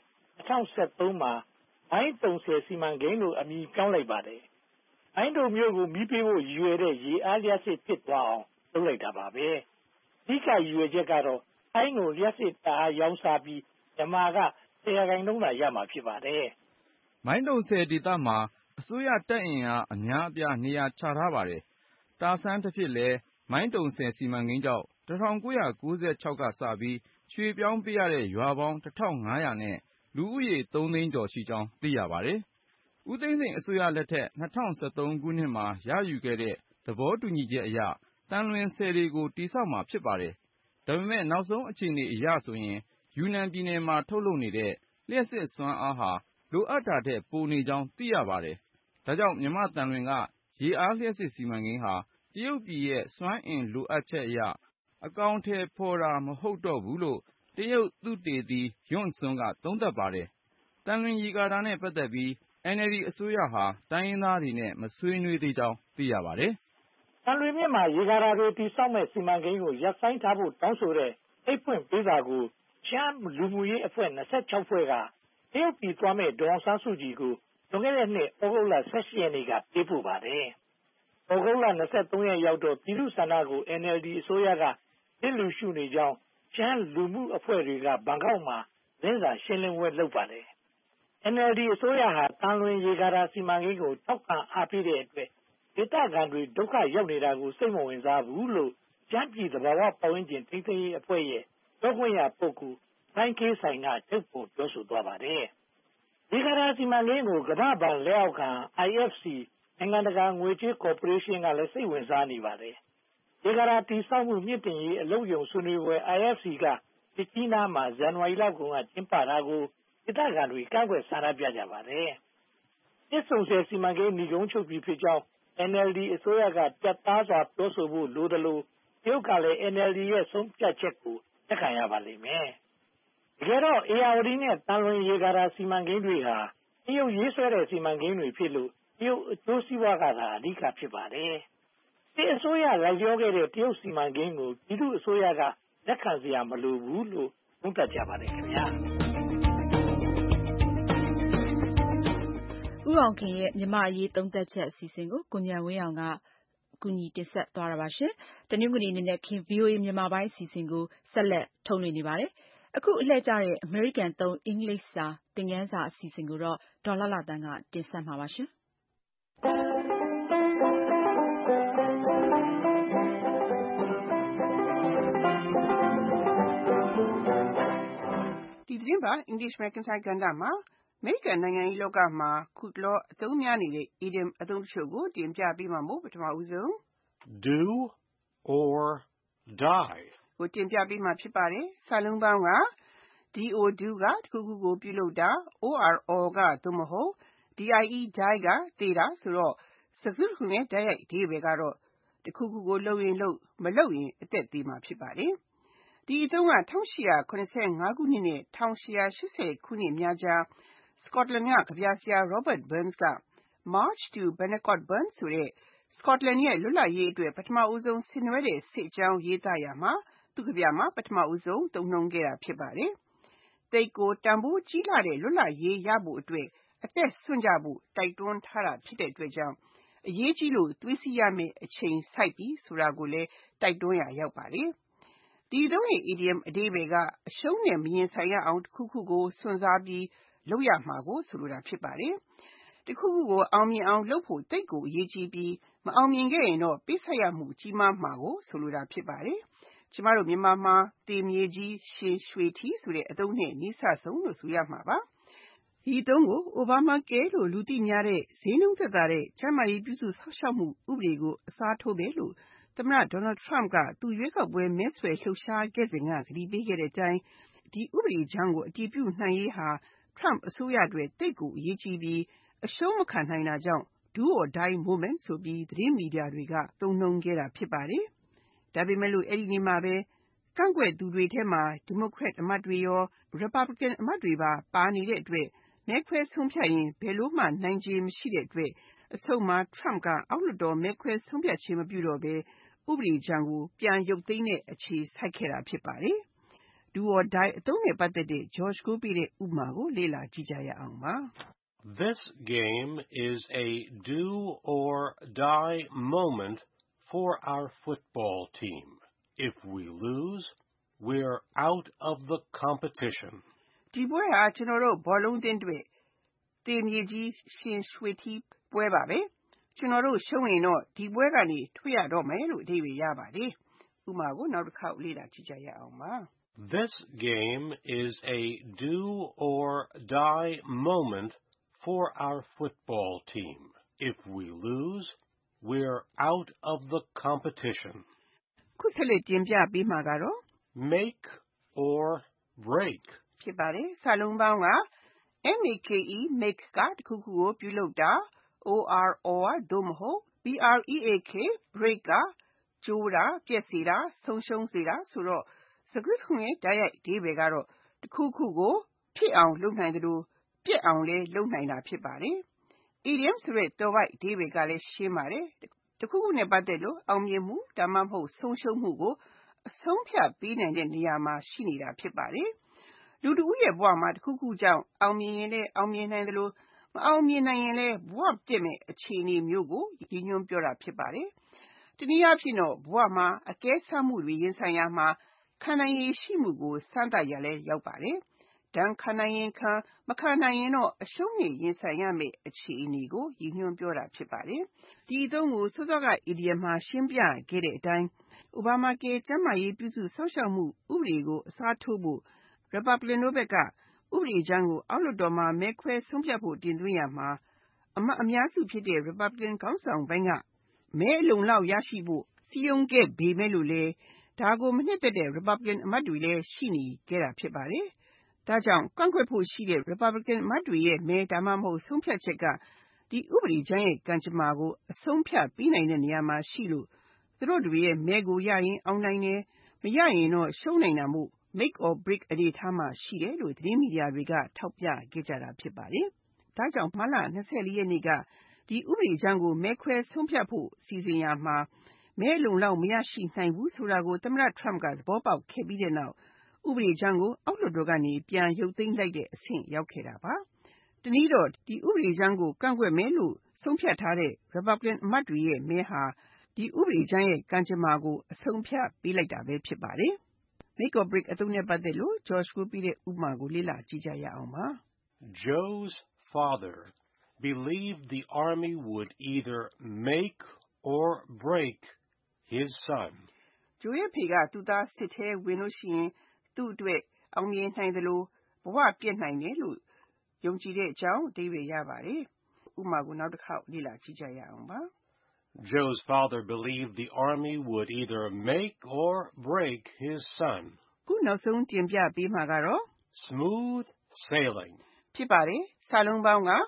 2013 မှာမိုင်းတုံဆယ်စီမံကိန်းလို့အမည်ပြောင်းလိုက်ပါတယ်။မိုင်းတုံမြို့ကိုမီးပေးဖို့ရည်ရွယ်တဲ့ရေအားလျှပ်စစ်ဖြစ်သွားအောင်လုပ်လိုက်တာပါပဲ။အဓိကရည်ရွယ်ချက်ကတော့ထိုင်းကိုလျှပ်စစ်ဓါတ်အားရောင်းစားပြီးမြန်မာက10% သာရမှာဖြစ်ပါတယ်။မိုင်းတုံဆယ်ဒေသမှာအစိုးရတပ်အင်အားအများအပြားနေရာချထားပါတယ်။တာဆန်းတဖြစ်လဲမိုင်းတုံဆယ်စီမံကိန်းကြောင့်1996 ကစပြီးရွှေ့ပြောင်းပေးရတဲ့ရွာပေါင်း 1500 နဲ့လူဦးရေ 3 သိန်းကျော်ရှိကြောင်းသိရပါတယ်။ဦးသိန်းစိန်အစိုးရလက်ထက်2013 ခုနှစ်မှာရယူခဲ့တဲ့သဘောတူညီချက်အရသံလွင်ဆည်တွေကိုတည်ဆောက်မှာဖြစ်ပါတယ်။ဒါပေမဲ့နောက်ဆုံးအခြေအနေအရဆိုရင်ယူနန်ပြည်နယ်မှာထုတ်လုပ်နေတဲ့လျှပ်စစ်စွမ်းအားဟာလိုအပ်တာထက်ပိုနေကြောင်းသိရပါတယ်။ဒါကြောင့်မြန်မာ့သံလွင်ကရေအားလျှပ်စစ်စီမံကိန်းဟာတရုတ်ပြည်ရဲ့စွမ်းအင်လိုအပ်ချက်အရအကောင်အထည်ဖော်တာမဟုတ်တော့ဘူးလို့တရုတ်သုတေသီ Yun Sun ကသုံးသပ်ပါတယ်။သံလွင်ရေကာတာနဲ့ပတ်သက်ပြီး NLD အစိုးရဟာတိုင်းရင်းသားတွေနဲ့မဆွေးနွေးသေးကြောင်းသိရပါတယ်။သံလွင်မြစ်မှာရေကာတာတွေတည်ဆောက်မဲ့စီမံကိန်းကိုရပ်ဆိုင်းထားဖို့တောင်းဆိုတဲ့အိတ်ဖွင့်ပေးစာကိုရှမ်းလူမှုရေးအဖွဲ့26ဖွဲ့ကတရုတ်ပြည်သွားမဲ့ဒေါ်အောင်ဆန်းစုကြည်ကိုလွန်ခဲ့တဲ့နှစ်ဩဂုတ်လ18ရက်နေ့ကပေးပို့ပါတယ်။ဩဂုတ်လ23ရက်ရောက်တော့ပြည်သူ့ဆန္ဒကို NLD အစိုးရကလစ်လျူရှုနေကြောင်းရှမ်းလူမှုအဖွဲ့တွေကဘန်ကောက်မှာသတင်းစာရှင်းလင်းပွဲလုပ်ပါတယ်။ NLD အစိုးရဟာသံလွင်ရေကာတာစီမံကိန်းကိုထောက်ခံအားပေးတဲ့အတွက်ဒေသခံတွေဒုက္ခရောက်နေတာကိုစိတ်မဝင်စားဘူးလို့ရှမ်းပြည်သဘာဝပတ်ဝန်းကျင်ထိန်းသိမ်းရေးအဖွဲ့ရဲ့ပြောခွင့်ရပုဂ္ဂိုလ်စိုင်းခေးဆိုင်ကထုတ်ဖော်ပြောဆိုသွားပါတယ်။ရေကာတာစီမံကိန်းကိုကမ္ဘာ့ဘဏ်လက်အောက်ခံ IFC နိုင်ငံတကာငွေကြေးကော်ပိုရေးရှင်းကလည်းစိတ်ဝင်စားနေပါတယ်။ရေကာတာတည်ဆောက်မှုမြင့်တင်ရေးအလုပ်ရုံဆွေးနွေးပွဲ IFC ကဒီကနေ့မှာဇန်နဝါရီလကုန်ကကျင်းပတာကိုဒေသခံတွေကန့်ကွက်ဆန္ဒပြကြပါတယ်။တစ်ဆုံဆယ်စီမံကိန်းဏီကုန်းချုပ်ပြီးဖြစ်ကြောင်း NLD အစိုးရကပြတ်သားစွာပြောဆိုဖို့လိုသလိုတရုတ်ကလည်း NLD ရဲ့ဆုံးဖြတ်ချက်ကိုလက်ခံရပါလိမ့်မယ်။တကယ်တော့ဧရာဝတီနဲ့သံလွင်ရေကာတာစီမံကိန်းတွေဟာတရုတ်ရေးဆွဲတဲ့စီမံကိန်းတွေဖြစ်လို့တရုတ်အကျိုးစီးပွားကသာအဓိကဖြစ်ပါတယ်။ဒီအစိုးရလိုက်လျောခဲ့တဲ့တရုတ်စီမံကိန်းကိုပြည်သူ့အစိုးရကလက်ခံစရာမလိုဘူးလို့သုံးသပ်ကြပါတယ်ခင်ဗျာ။ဦးအောင်ခင်ရဲ့မြန်မာ့အရေးသုံးသပ်ချက်အစီအစဉ်ကိုကိုဉာဏ်ဝင်းအောင်ကကူညီတင်ဆက်သွားတာပါရှင်။တနင်္ဂနွေနေ့နဲ့ခင် VOA မြန်မာပိုင်းအစီအစဉ်ကိုဆက်လက်ထုတ်လွှင့်နေပါတယ်။အခုအလှည့်ကျတဲ့အမေရိကန်သုံးအင်္ဂလိပ်စာသင်ခန်းစာအစီအစဉ်ကိုတော့ဒေါ်လှလှသန်းကတင်ဆက်မှာပါရှင်။ဒီသတင်းပတ် English Mercantile ကဏ္ဍမှာအမေရိကန်နိုင်ငံရေးလောကမှာခုတလောအသုံးများနေတဲ့ idiom အသုံးတချို့ကိုတင်ပြပေးမှာမို့ပထမဦးဆုံး Do or die ကိုတင်ပြပေးမှာဖြစ်ပါတယ်။စာလုံးပေါင်းက do ကတခုခုကိုပြုလုပ်တာ or ကသို့မဟုတ် die ကသေတာဆိုတော့စကားစုတခုရဲ့တိုက်ရိုက်အဓိပ္ပာယ်ကတော့တခုခုကိုလုပ်ရင်လုပ်မလုပ်ရင်အသက်သေမှာဖြစ်ပါတယ်။ဒီအသုံးက1885ခုနှစ်နဲ့1880ခုနှစ်များကြားScotland ကကဗျာဆရာ Robert Burns က March to Bannockburn Burn ဆိုတဲ့ Scotland ရဲ့လွတ်လပ်ရေးအတွက်ပထမဦးဆုံးဆင်နွှဲတဲ့စစ်ကြောင်းရေးသားရာမှာသူကဗျာမှာပထမဦးဆုံးသုံးနှုန်းခဲ့တာဖြစ်ပါတယ်။သိပ်ကိုတန်ဖိုးကြီးလာတဲ့လွတ်လပ်ရေးရဖို့အတွက်အသက်ဆွန့်ကြဖို့တိုက်တွန်းထားတာဖြစ်တဲ့အတွက်ကြောင့်အရေးကြီးလို့သွေးစည်းရမယ့်အချိန်ဆိုက်ပြီဆိုတာကိုလည်းတိုက်တွန်းရာရောက်ပါတယ်။ဒီသုံးရဲ့ idiom အဓိပ္ပာယ်ကအရှုံးနဲ့မရင်ဆိုင်ရအောင်တခုခုကိုစွန့်စားပြီးလုပ်ရမှာကိုဆိုလိုတာဖြစ်ပါတယ်။တခုခုကိုအောင်မြင်အောင်လုပ်ဖို့သိပ်ကိုအရေးကြီးပြီးမအောင်မြင်ခဲ့ရင်တော့ပေးဆက်ရမှုကြီးမားမှာကိုဆိုလိုတာဖြစ်ပါတယ်။ကျမတို့မြန်မာမှာတေမြေကြီးရှင်ရွှေထီဆိုတဲ့အသုံးနဲ့နီးစပ်ဆုံးလို့ဆိုရမှာပါ။ဒီအသုံးကို Obamacare လို့လူသိများတဲ့ဈေးနှုန်းသက်သာတဲ့ကျန်းမာရေးပြုစုစောင့်ရှောက်မှုဥပဒေကိုအစားထိုးမယ်လို့သမ္မတ Donald Trump ကသူရွေးကောက်ပွဲမဲဆွယ်လှုပ်ရှားခဲ့စဉ်ကကတိပေးခဲ့တဲ့အတိုင်းဒီဥပဒေကြမ်းကိုအတည်ပြုနိုင်ရေးဟာ Trump အစိုးရအတွက်သိပ်ကိုအရေးကြီးပြီးအရှုံးမခံနိုင်တာကြောင့် do or die moment ဆိုပြီးသတင်းမီဒီယာတွေကသုံးနှုန်းခဲ့တာဖြစ်ပါတယ်။ဒါပေမဲ့လို့အဲ့ဒီနေ့မှာပဲကန့်ကွက်သူတွေထဲမှာ Democrat အမတ်တွေရော Republican အမတ်တွေပါပါနေတဲ့အတွက်မဲခွဲဆုံးဖြတ်ရင်ဘယ်လိုမှနိုင်ခြေမရှိတဲ့အတွက်အဆုံးမှာ Trump ကအောက်လွှတ်တော်မဲခွဲဆုံးဖြတ်ခြင်းမပြုတော့ဘဲဥပဒေကြမ်းကိုပြန်ရုပ်သိမ်းတဲ့အခြေဆိုက်ခဲ့တာဖြစ်ပါတယ်။ Do or die အသုံးနဲ့ပတ်သက်တဲ့ George ကိုပြတဲ့ဥပမာကိုလေ့လာကြည့်ကြရအောင်ပါ။ This game is a do or die moment for our football team. If we lose, we're out of the competition. ဒီပွဲဟာကျွန်တော်တို့ဘောလုံးအသင်းအတွက်တေမြေကြီးရှင်ရွှေထီးပွဲပါပဲ။ကျွန်တော်တို့ရှုံးရင်တော့ဒီပွဲကနေထွက်ရတော့မယ်လို့အဓိပ္ပာယ်ရပါတယ်။ဥပမာကိုနောက်တစ်ခေါက်လေ့လာကြည့်ကြရအောင်ပါ။ This game is a do or die moment for our football team. If we lose, we're out of the competition. ခုဆက်လက်တင်ပြပေးမှာကတော့ make or break ဖြစ်ပါတယ်။စာလုံးပေါင်းက make make ကတစ်ခုခုကိုပြုလုပ်တာ or သို့မဟုတ် break break ကကျိုးတာပျက်စေတာဆုံးရှုံးစေတာဆိုတော့စကားခုရဲ့တိုက်ရိုက်အဓိပ္ပာယ်ကတော့တစ်ခုခုကိုဖြစ်အောင်လုပ်နိုင်တယ်လို့ပြက်အောင်လည်းလုပ်နိုင်တာဖြစ်ပါတယ်။ idiom ဆိုတဲ့သွယ်ဝိုက်အဓိပ္ပာယ်ကလည်းရှင်းပါတယ်။တစ်ခုခုနဲ့ပတ်သက်လို့အောင်မြင်မှုဒါမှမဟုတ်ဆုံးရှုံးမှုကိုအဆုံးဖြတ်ပေးနိုင်တဲ့နေရာမှာရှိနေတာဖြစ်ပါတယ်။လူတစ်ဦးရဲ့ဘဝမှာတစ်ခုခုကြောင့်အောင်မြင်ရင်လည်းအောင်မြင်နိုင်တယ်လို့မအောင်မြင်နိုင်ရင်လည်းဘဝပြည့်မဲ့အခြေအနေမျိုးကိုရည်ညွှန်းပြောတာဖြစ်ပါတယ်။တနည်းအားဖြင့်တော့ဘဝမှာအကဲဆတ်မှုတွေရင်ဆိုင်ရာမှာခံနိုင်ရည်ရှိမှုကိုစမ်းသပ်ရလဲရောက်ပါတယ်။ဒဏ်ခံနိုင်ရင်ခံမခံနိုင်ရင်တော့အရှုံးနဲ့ရင်ဆိုင်ရမယ့်အခြေအနေကိုရည်ညွှန်းပြောတာဖြစ်ပါတယ်။ဒီအသုံးကိုစောစောက idiom မှာရှင်းပြခဲ့တဲ့အတိုင်း Obamacare ကျန်းမာရေးပြုစုစောင့်ရှောက်မှုဥပဒေကိုအစားထိုးဖို့ Republican တို့ဘက်ကဥပဒေကြမ်းကိုအောက်လွှတ်တော်မှာမဲခွဲဆုံးဖြတ်ဖို့တင်သွင်းရမှာအမတ်အများစုဖြစ်တဲ့ Republican ခေါင်းဆောင်ပိုင်းကမဲအလုံလောက်ရရှိဖို့စည်းရုံးခဲ့ပေမဲ့လို့လေဒါကိုမနှစ်သက်တဲ့ Republican အမတ်တွေလည်းရှိနေခဲ့တာဖြစ်ပါတယ်။ဒါကြောင့်ကန့်ကွက်ဖို့ရှိတဲ့ Republican အမတ်တွေရဲ့မဲဒါမှမဟုတ်ဆုံးဖြတ်ချက်ကဒီဥပဒေကြမ်းရဲ့ကံကြမ္မာကိုအဆုံးဖြတ်ပေးနိုင်တဲ့နေရာမှာရှိလို့သူတို့တွေရဲ့မဲကိုရရင်အောင်နိုင်တယ်မရရင်တော့ရှုံးနိုင်တာမို့ make or break အနေအထားမှာရှိတယ်လို့သတင်းမီဒီယာတွေကထောက်ပြခဲ့ကြတာဖြစ်ပါတယ်။ဒါကြောင့်မတ်လ24ရက်နေ့ကဒီဥပဒေကြမ်းကိုမဲခွဲဆုံးဖြတ်ဖို့စီစဉ်ရမှာမဲလုံလောက်မရရှိနိုင်ဘူးဆိုတာကိုသမ္မတ Trump ကသဘောပေါက်ခဲ့ပြီးတဲ့နောက်ဥပဒေကြမ်းကိုအောက်လွှတ်တော်ကနေပြန်ရုပ်သိမ်းလိုက်တဲ့အဆင့်ရောက်ခဲ့တာပါ။တနည်းတော့ဒီဥပဒေကြမ်းကိုကန့်ကွက်မယ်လို့ဆုံးဖြတ်ထားတဲ့ Republican အမတ်တွေရဲ့မဲဟာဒီဥပဒေကြမ်းရဲ့ကံကြမ္မာကိုအဆုံးဖြတ်ပေးလိုက်တာပဲဖြစ်ပါတယ်။ Make or break အသုံးနဲ့ပတ်သက်လို့ George ကိုပြီးတဲ့ဥပမာကိုလေ့လာကြည့်ကြရအောင်ပါ။ Joe's father believed the army would either make or break his son. Joe ရဲ့ဖေကသူ့သားစစ်ထဲဝင်လို့ရှိရင်သူ့အတွက်အောင်မြင်နိုင်တယ်လို့ဘဝပြည့်နိုင်တယ်လို့ယုံကြည်တဲ့အကြောင်းအဓိပ္ပာယ်ရပါတယ်။ဥပမာကိုနောက်တစ်ခေါက်လေ့လာကြည့်ကြရအောင်ပါ။ Joe's father believed the army would either make or break his son. ခုနောက်ဆုံးတင်ပြပေးမှာကတော့ smooth sailing ဖြစ်ပါတယ်။စာလုံးပေါင်းက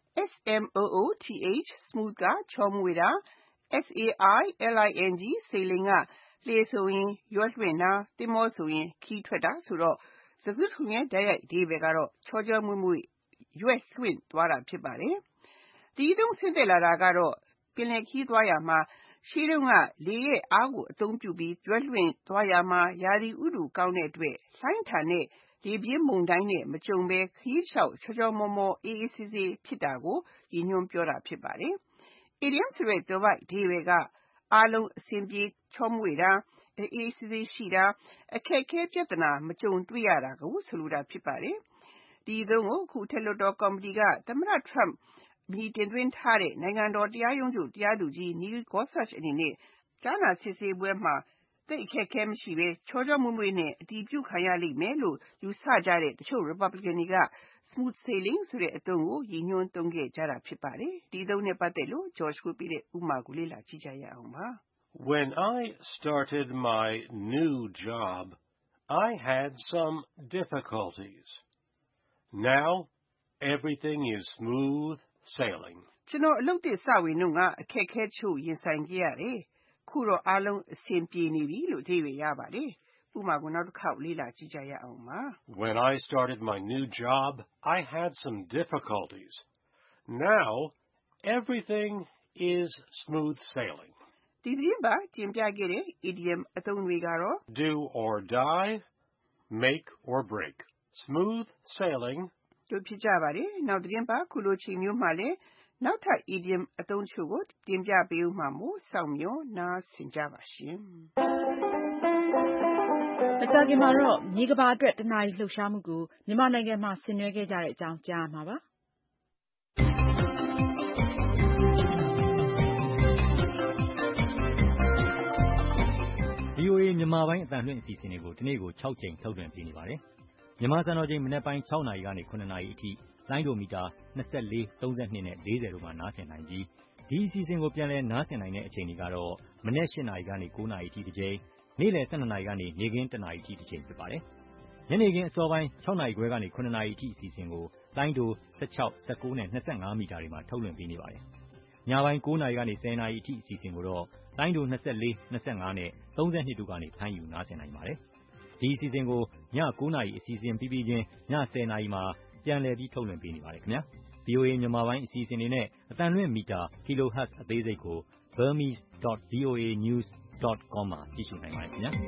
smooth ကချောမွေ့တာ sailing sailing ကလေဆိုရင်ရွက်လွှင့်တာသင်္ဘောဆိုရင်ခီးထွက်တာဆိုတော့စကားခုရဲ့တိုက်ရိုက်အဓိပ္ပာယ်ကတော့ချောချောမွေ့မွေ့ရွက်လွှင့်သွားတာဖြစ်ပါတယ်။ဒီအသုံးဆင်းသက်လာတာကတော့ပင်လယ်ခီးသွားရမှာရှေးတုန်းကလေရဲ့အားကိုအသုံးပြုပြီးရွက်လွှင့်သွားရမှာရာသီဥတုကောင်းတဲ့အတွက်လှိုင်းထန်တဲ့လေပြင်းမုန်တိုင်းနဲ့မကြုံဘဲခရီးလျှောက်ချောချောမောမောအေးအေးဆေးဆေးဖြစ်တာကိုရည်ညွှန်းပြောတာဖြစ်ပါတယ်။ Idiom ဆိုတဲ့သွယ်ဝိုက်အဓိပ္ပာယ်ကအားလုံးအဆင်ပြေချောမွေ့တာအေးအေးဆေးဆေးရှိတာအခက်အခဲပြဿနာမကြုံတွေ့ရတာကိုဆိုလိုတာဖြစ်ပါတယ်။ဒီအသုံးကိုအခုထက်လွှတ်တော်ကော်မတီကသမ္မတ Trump အမည်တင်သွင်းထားတဲ့နိုင်ငံတော်တရားရုံးချုပ်တရားသူကြီး Neil Gorsuch အနေနဲ့ကြားနာစစ်ဆေးပွဲမှာသိပ်အခက်အခဲမရှိဘဲချောချောမွေ့မွေ့နဲ့အတည်ပြုခံရလိမ့်မယ်လို့ယူဆကြတဲ့တချို့ Republican တွေက smooth sailing ဆိုတဲ့အသုံးကိုရည်ညွှန်းသုံးခဲ့ကြတာဖြစ်ပါတယ်။ဒီအသုံးနဲ့ပတ်သက်လို့ George ကိုပြီးတဲ့ဥပမာကိုလေ့လာကြည့်ကြရအောင်ပါ။ When I started my new job, I had some difficulties. Now everything is smooth sailing. ကျွန်တော်အလုပ်သစ်စဝင်တော့အခက်အခဲချို့ရင်ဆိုင်ခဲ့ရတယ်။ခုတော့အားလုံးအဆင်ပြေနေပြီလို့အဓိပ္ပာယ်ရပါတယ်။ဥပမာကိုနောက်တစ်ခေါက်လေ့လာကြည့်ကြရအောင်ပါ။ When I started my new job, I had some difficulties. Now everything is smooth sailing. ဒီသတင်းပတ်တင်ပြခဲ့တဲ့ idiom အသုံးတွေကတော့ do or die, make or break, smooth sailing တို့ဖြစ်ကြပါတယ်။နောက်သတင်းပတ်ခုလိုချိန်မျိုးမှာလည်းနောက်ထပ် idiom အသုံးချို့ကိုတင်ပြပေးဦးမှာမို့စောင့်မျှော်နားဆင်ကြပါရှင်။မကြာခင်မှာတော့မြေကမ္ဘာအတွက်တနာရီလှုပ်ရှားမှုကိုမြန်မာနိုင်ငံမှာဆင်နွှဲခဲ့ကြတဲ့အကြောင်းကြားမှာပါ။ VOA မြန်မာပိုင်းအသံလွှင့်အစီအစဉ်တွေကိုဒီနေ့ကို6ကြိမ်ထုတ်လွှင့်ပေးနေပါတယ်။မြန်မာစံတော်ချိန်မနက်ပိုင်း6နာရီကနေ9နာရီအထိလိုင်းဒိုမီတာ24 32နဲ့40တို့မှာနားဆင်နိုင်ပြီးဒီအစီအစဉ်ကိုပြန်လည်နားဆင်နိုင်တဲ့အချိန်တွေကတော့မနက်8နာရီကနေ9နာရီအထိတစ်ကြိမ်နေ့လယ်12နာရီကနေနေ့ခင်း1နာရီအထိတစ်ကြိမ်ဖြစ်ပါတယ်။ညနေခင်းအစောပိုင်း6နာရီခွဲကနေ9နာရီအထိအစီအစဉ်ကိုလိုင်းတို 16, 19 နဲ့ 25 မီတာတွေမှာထုတ်လွှင့်ပေးနေပါတယ်။ညပိုင်း 9 နာရီကနေ 10 နာရီအထိအစီအစဉ်ကိုတော့လိုင်းတို 24, 25 နဲ့ 32 တို့ကနေဖမ်းယူနားဆင်နိုင်ပါတယ်။ဒီအစီအစဉ်ကိုည 9 နာရီအစီအစဉ်ပြီးပြီးချင်းည 10 နာရီမှာပြန်လည်ပြီးထုတ်လွှင့်ပေးနေပါတယ်ခင်ဗျာ။ VOA မြန်မာပိုင်းအစီအစဉ်တွေနဲ့အသံလွှင့်မီတာ kilohertz အသေးစိတ်ကို burmese.voanews.com မှာကြည့်ရှုနိုင်ပါတယ်ခင်ဗျာ။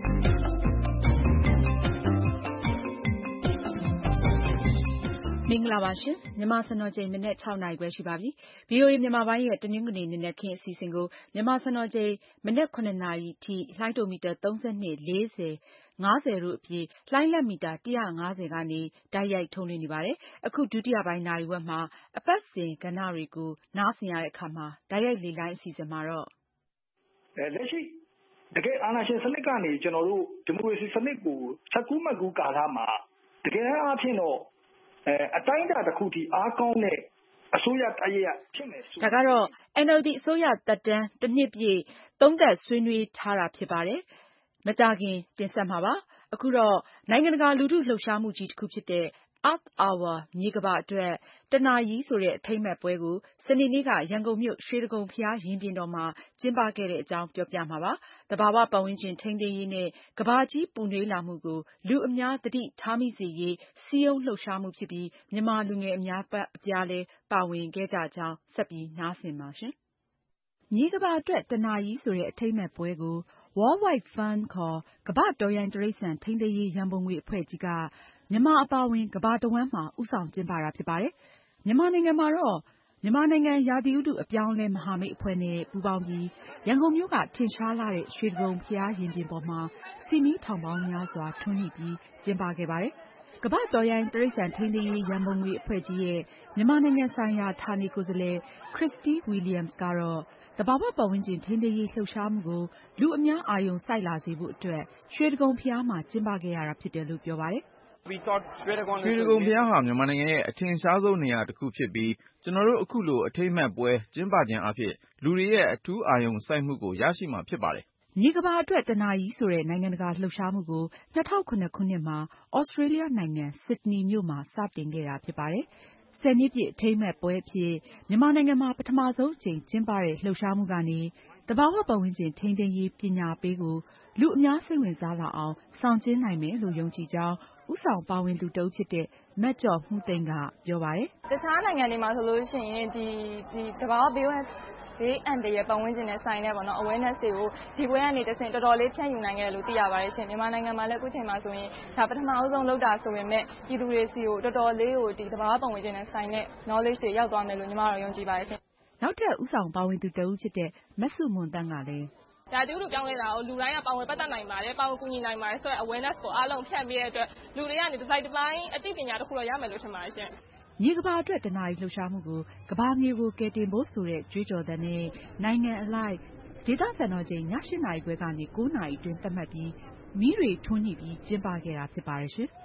မင်္ဂလာပါရှင်မြန်မာစံတော်ချိန်မနေ့6နာရီပဲရှိပါပြီ VOA မြန်မာပိုင်းရဲ့တနင်္ဂနွေနေ့နဲ့ခင်းအစီအစဉ်ကိုမြန်မာစံတော်ချိန်မနေ့9နာရီထိလှိုင်းတိုမီတာ32 40 50တို့အပြင်လှိုင်းလက်မီတာ150ကနေတိုက်ရိုက်ထုတ်လွှင့်နေပါတယ်အခုဒုတိယပိုင်းနာရီဝက်မှာအပတ်စဉ်ကဏ္ဍတွေကိုနားဆင်ရတဲ့အခါမှာတိုက်ရိုက်လေလိုင်းအစီအစဉ်မှာတော့လက်ရှိတကယ်အာဏာရှင်စနစ်ကနေကျွန်တော်တို့ဒီမိုကရေစီစနစ်ကိုဆက်ကူးမကူးကာလမှာတကယ်အားဖြင့်တော့အတိုင်းအတာတစ်ခုထိအားကောင်းတဲ့အစိုးရတရက်ဖြစ်မယ်ဆိုဒါကတော့ NLD အစိုးရသက်တမ်းတစ်နှစ်ပြည့်သုံးသပ်ဆွေးနွေးထားတာဖြစ်ပါတယ်မကြာခင်တင်ဆက်မှာပါအခုတော့နိုင်ငံတကာလူထုလှုပ်ရှားမှုကြီးတစ်ခုဖြစ်တဲ့ Earth Hour မြေကမ္ဘာအတွက်တနာရီဆိုတဲ့အထိမ်းအမှတ်ပွဲကိုစနေနေ့ကရန်ကုန်မြို့ရွှေတိဂုံဘုရားရင်ပြင်တော်မှာကျင်းပခဲ့တဲ့အကြောင်းပြောပြမှာပါ။သဘာဝပတ်ဝန်းကျင်ထိန်းသိမ်းရေးနဲ့ကမ္ဘာကြီးပူနွေးလာမှုကိုလူအများသတိထားမိစေရေးစည်းရုံးလှုပ်ရှားမှုဖြစ်ပြီးမြန်မာလူငယ်အများအပြားလည်းပါဝင်ခဲ့ကြကြောင်းဆက်ပြီးနားဆင်ပါရှင်။မြေကမ္ဘာအတွက်တနာရီဆိုတဲ့အထိမ်းအမှတ်ပွဲကို World Wide Fund ခေါ်ကမ္ဘာ့တော်ရိုင်းတိရစ္ဆာန်ထိန်းသိမ်းရေးရန်ပုံငွေအဖွဲ့ကြီးကမြန်မာအပါအဝင်ကမ္ဘာတဝန်းမှာဦးဆောင်ကျင်းပတာဖြစ်ပါတယ်။မြန်မာနိုင်ငံမှာတော့မြန်မာနိုင်ငံရာသီဥတုအပြောင်းအလဲမဟာမိတ်အဖွဲ့နဲ့ပူးပေါင်းပြီးရန်ကုန်မြို့ကထင်ရှားလှတဲ့ရွှေတိဂုံဘုရားရင်ပြင်ပေါ်မှာစီမီထောင်ပေါင်းများစွာထွန်းညှိပြီးကျင်းပခဲ့ပါတယ်။ကမ္ဘာ့တော်ရိုင်းတိရစ္ဆာန်ထိန်းသိမ်းရေးရန်ပုံငွေအဖွဲ့ကြီးရဲ့မြန်မာနိုင်ငံဆိုင်ရာဌာနေကိုယ်စားလှယ် Christy Williams ကတော့သဘာဝပတ်ဝန်းကျင်ထိန်းသိမ်းရေးလှုပ်ရှားမှုကိုလူအများအာရုံစိုက်လာစေဖို့အတွက်ရွှေတိဂုံဘုရားမှာကျင်းပခဲ့ရတာဖြစ်တယ်လို့ပြောပါတယ်။ရွှေတိဂုံဘုရားဟာမြန်မာနိုင်ငံရဲ့အထင်ရှားဆုံးနေရာတစ်ခုဖြစ်ပြီးကျွန်တော်တို့အခုလိုအထိမ်းအမှတ်ပွဲကျင်းပခြင်းအားဖြင့်လူတွေရဲ့အထူးအာရုံစိုက်မှုကိုရရှိမှာဖြစ်ပါတယ်။မြေကမ္ဘာအတွက်တနာရီဆိုတဲ့နိုင်ငံတကာလှုပ်ရှားမှုကို2007ခုနှစ်မှာဩစတြေးလျနိုင်ငံဆစ်ဒနီမြို့မှာစတင်ခဲ့တာဖြစ်ပါတယ်။10 နှစ်ပြည့်အထိမ်းအမှတ်ပွဲအဖြစ်မြန်မာနိုင်ငံမှာပထမဆုံးအကြိမ်ကျင်းပတဲ့လှုပ်ရှားမှုကနေသဘာဝပတ်ဝန်းကျင်ထိန်းသိမ်းရေးပညာပေးကိုလူအများစိတ်ဝင်စားလာအောင်ဆောင်ကျဉ်းနိုင်မယ်လို့ယုံကြည်ကြောင်းဦးဆောင်ပါဝင်သူတဦးဖြစ်တဲ့မတ်ကျော်မှုသိန်းကပြောပါတယ်။တခြားနိုင်ငံတွေမှာဆိုလို့ရှိရင်ဒီသဘာဝဘေးအန္တရာယ်ပတ်ဝန်းကျင်နဲ့ဆိုင်တဲ့awareness တွေကိုဒီပွဲကနေတစ်ဆင့်တော်တော်လေးဖြန့်ယူနိုင်ခဲ့တယ်လို့သိရပါတယ်ရှင်။မြန်မာနိုင်ငံမှာလည်းအခုချိန်မှာဆိုရင်ဒါပထမအဆုံးလုပ်တာဆိုပေမဲ့ပြည်သူတွေစီကိုတော်တော်လေးကိုဒီသဘာဝပတ်ဝန်းကျင်နဲ့ဆိုင်တဲ့ knowledge တွေရောက်သွားမယ်လို့ညီမတို့ယုံကြည်ပါတယ်ရှင်။နောက်ထပ်ဦးဆောင်ပါဝင်သူတဦးဖြစ်တဲ့မဆုမွန်သန်းကလည်းဒါတူတူပြောင်းလဲတာကိုလူတိုင်းကပါဝင်ပတ်သက်နိုင်ပါတယ်ပါဝင်ကူညီနိုင်ပါတယ်ဆိုတော့ awareness ကိုအားလုံးဖြန့်ပေးတဲ့အတွက်လူတွေကနေတစ်စိုက်တစ်ပိုင်းအသိပညာတစ်ခုတော့ရမယ်လို့ထင်ပါတယ်ရှင်။မြေကမ္ဘာအတွက်တနာရီလှုပ်ရှားမှုကိုကမ္ဘာမြေကိုကယ်တင်ဖို့ဆိုတဲ့ကြွေးကြော်သံနဲ့နိုင်ငံအလိုက်ဒေသစံတော်ချိန်ည 8 နာရီခွဲကနေ 9 နာရီအတွင်းသတ်မှတ်ပြီးမီးတွေထွန်းညှိပြီးကျင်းပခဲ့တာဖြစ်ပါတယ်ရှင်။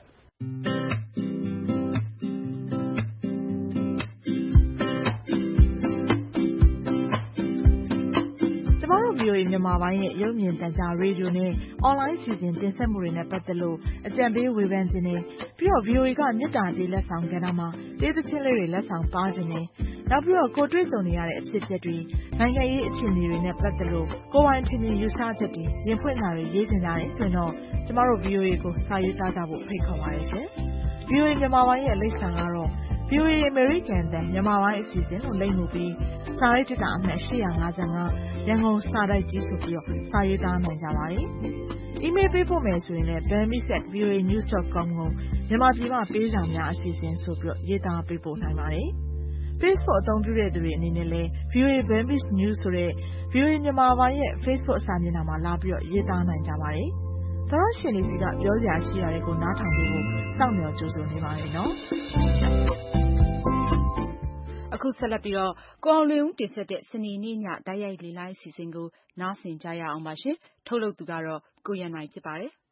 ကျမတို့ VOA မြန်မာပိုင်းရဲ့ရုပ်မြင်သံကြားရေဒီယိုနဲ့အွန်လိုင်းစီစဉ်တင်ဆက်မှုတွေနဲ့ပတ်သက်လို့အကြံပေးဝေဖန်ခြင်းနဲ့ပြီးတော့ VOA ကမြစ်တာတေးလက်ဆောင်ကဏ္ဍမှာတေးသချင်းလေးတွေလက်ဆောင်ပါခြင်းနဲ့နောက်ပြီးတော့ကိုတွေ့ကြုံနေရတဲ့အဖြစ်အပျက်တွေနိုင်ငံရေးအခြေအနေတွေနဲ့ပတ်သက်လို့ကိုယ်ပိုင်ထင်မြင်ယူဆချက်တွေရင်ဖွင့်တာတွေရေးချင်ကြတယ်ဆိုရင်တော့ကျမတို့ VOA ကိုစာရေးသားကြဖို့ဖိတ်ခေါ်ပါတယ်ရှင်။ VOA မြန်မာပိုင်းရဲ့လိပ်စာကတော့ VOA American တန်မြန်မာပိုင်းအစီအစဉ်လို့လိပ်မှုပြီးစာရေးတက်တာအမှတ်855ရန်ကုန်စာတိုက်ကြီးဆိုပြီးတော့စာရေးသားနိုင်ကြပါတယ်။ email ပေးဖို့မယ်ဆိုရင်လည်း burmese@voanews.com ကိုမြန်မာပြည်မှာပေးစာများအစီအစဉ်ဆိုပြီးတော့ရေးသားပေးပို့နိုင်ပါတယ်။ Facebook အသုံးပြုတဲ့သူတွေအနေနဲ့လည်း VOA Burmese News ဆိုတဲ့ VOA မြန်မာပိုင်းရဲ့ Facebook စာမျက်နှာမှာလာပြီးတော့ရေးသားနိုင်ကြပါတယ်။သောရရှင်တွေစီကပြောစရာရှိတာတွေကိုနားထောင်ဖို့စောင့်မျှော်ကြိုဆိုနေပါတယ်နော်။အခုဆက်လက်ပြီးတော့ကိုအောင်လွင်ဦးတင်ဆက်တဲ့စနေနေ့ညတိုက်ရိုက်လေလိုင်းအစီအစဉ်ကိုနားဆင်ကြရအောင်ပါရှင်။ထုတ်လုပ်သူကတော့ကိုရန်နိုင်ဖြစ်ပါတယ်။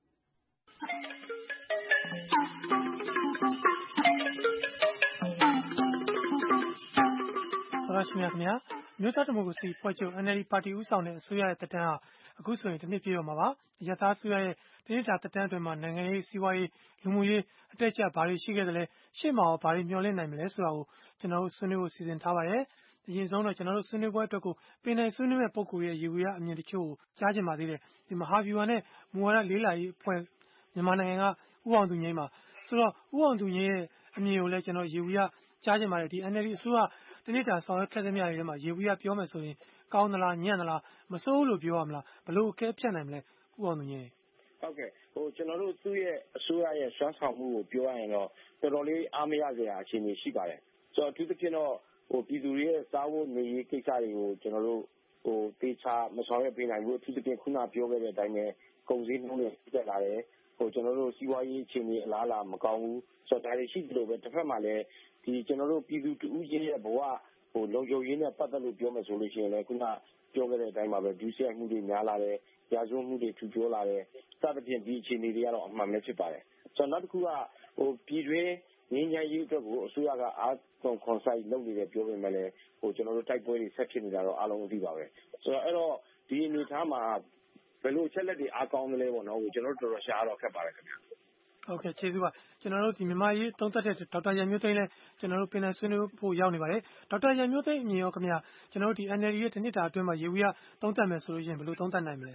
ဟုတ်ပါရှင်ခင်ဗျာမျိုးသားဒီမိုကရေစီအဖွဲ့ချုပ် NLD ပါတီဦးဆောင်တဲ့အစိုးရရဲ့သက်တမ်းဟာအခုဆိုရင်တစ်နှစ်ပြည့်တော့မှာပါ။အရပ်သားအစိုးရရဲ့တစ်နှစ်တာသက်တမ်းအတွင်းမှာနိုင်ငံရေးစီးပွားရေးလူမှုရေးအတက်အကျဘာတွေရှိခဲ့သလဲရှေ့မှာရောဘာတွေမျှော်လင့်နိုင်မလဲဆိုတာကိုကျွန်တော်တို့ဆွေးနွေးဖို့စီစဉ်ထားပါတယ်။အရင်ဆုံးတော့ကျွန်တော်တို့ဆွေးနွေးပွဲအတွက်ကိုပင်နိုင်ဆွေးနွေးမဲ့ပုံကိုရဲ့ရေဝေရအမြင်တချို့ကိုကြားချင်ပါသေးတယ်။ဒီမဟာဗျူဟာနဲ့မူဝါဒလေးလာရေးအဖွဲ့မြန်မာနိုင်ငံကဥအောင်သူငိမ့်ပါဆိုတော့ဥအောင်သူငိမ့်ရဲ့အမြင်ကိုလည်းကျွန်တော်ရေဝေရကြားချင်ပါတယ်ဒီ NLD အစိုးရတနေ့တာဆောင်ရွက်ခဲ့သမျှတွေထဲမှာရေဝေရပြောမယ်ဆိုရင်ကောင်းသလားညံ့သလားမစိုးလို့ပြောရမလားဘလို့အကဲဖြတ်နိုင်မလဲဥအောင်သူငိမ့်ဟုတ်ကဲ့ကျွန်တော်တို့သူ့ရဲ့အစိုးရရဲ့စွမ်းဆောင်မှုကိုပြောရရင်တော့တော်တော်လေးအားမရစရာအခြေအနေရှိပါတယ်ဆိုတော့အထူးသဖြင့်တော့ပြည်သူတွေရဲ့စားဝတ်နေရေးကိစ္စတွေကိုကျွန်တော်တို့တေချာမဆောင်ရွက်ပေးနိုင်ဘူးအထူးသဖြင့်ခုနပြောခဲ့တဲ့အတိုင်းပဲကုန်စည်နှုန်းတွေတက်လာတယ်ကျွန်တော်တို့စီးပွားရေးအခြေအနေအလားအလာမကောင်းဘူးဆိုတော့ဒါတွေရှိသလိုပဲတစ်ဖက်မှာလည်းဒီကျွန်တော်တို့ပြည်သူတူဦးချင်းရဲ့ဘဝလုံခြုံရေးနဲ့ပတ်သက်လို့ပြောမယ်ဆိုလို့ရှိရင်လည်းခုနပြောခဲ့တဲ့အတိုင်းပါပဲဒုစရိုက်မှုတွေများလာတယ်ရာဇဝတ်မှုတွေထူပြောလာတယ်စသဖြင့်ဒီအခြေအနေတွေကတော့အမှန်ပဲဖြစ်ပါတယ်ဆိုတော့နောက်တစ်ခုကပြည်တွင်းငြိမ်းချမ်းရေးအတွက်ကိုအစိုးရကအားဆုံးခွန်ဆိုင်လုပ်နေတယ်ပြောပေမဲ့လည်းကျွန်တော်တို့တိုက်ပွဲတွေဆက်ဖြစ်နေတာတော့အားလုံးသိပါပဲဆိုတော့အဲ့တော့ဒီအနေအထားမှာဘယ်လိုချက်လက်တွေအားကောင်းသလဲပေါ့နော်ကျွန်တော်တို့တော်တော်ရှားတော့ခက်ပါတယ်ခင်ဗျဟုတ်ကဲ့ကျေးဇူးပါကျွန်တော်တို့ဒီမြန်မာရေးသုံးသပ်တဲ့ဒေါက်တာရန်မျိုးသိန်းလည်းကျွန်တော်တို့ပင်နယ်ဆွေးနွေးဖို့ရောက်နေပါတယ်ဒေါက်တာရန်မျိုးသိန်းအမြင်ရောခင်ဗျာကျွန်တော်တို့ဒီ NLD ရဲ့တစ်နှစ်တာအတွင်းမှာရေဝေရသုံးသပ်မယ်ဆိုလို့ရှိရင်ဘယ်လိုသုံးသပ်နိုင်မလဲ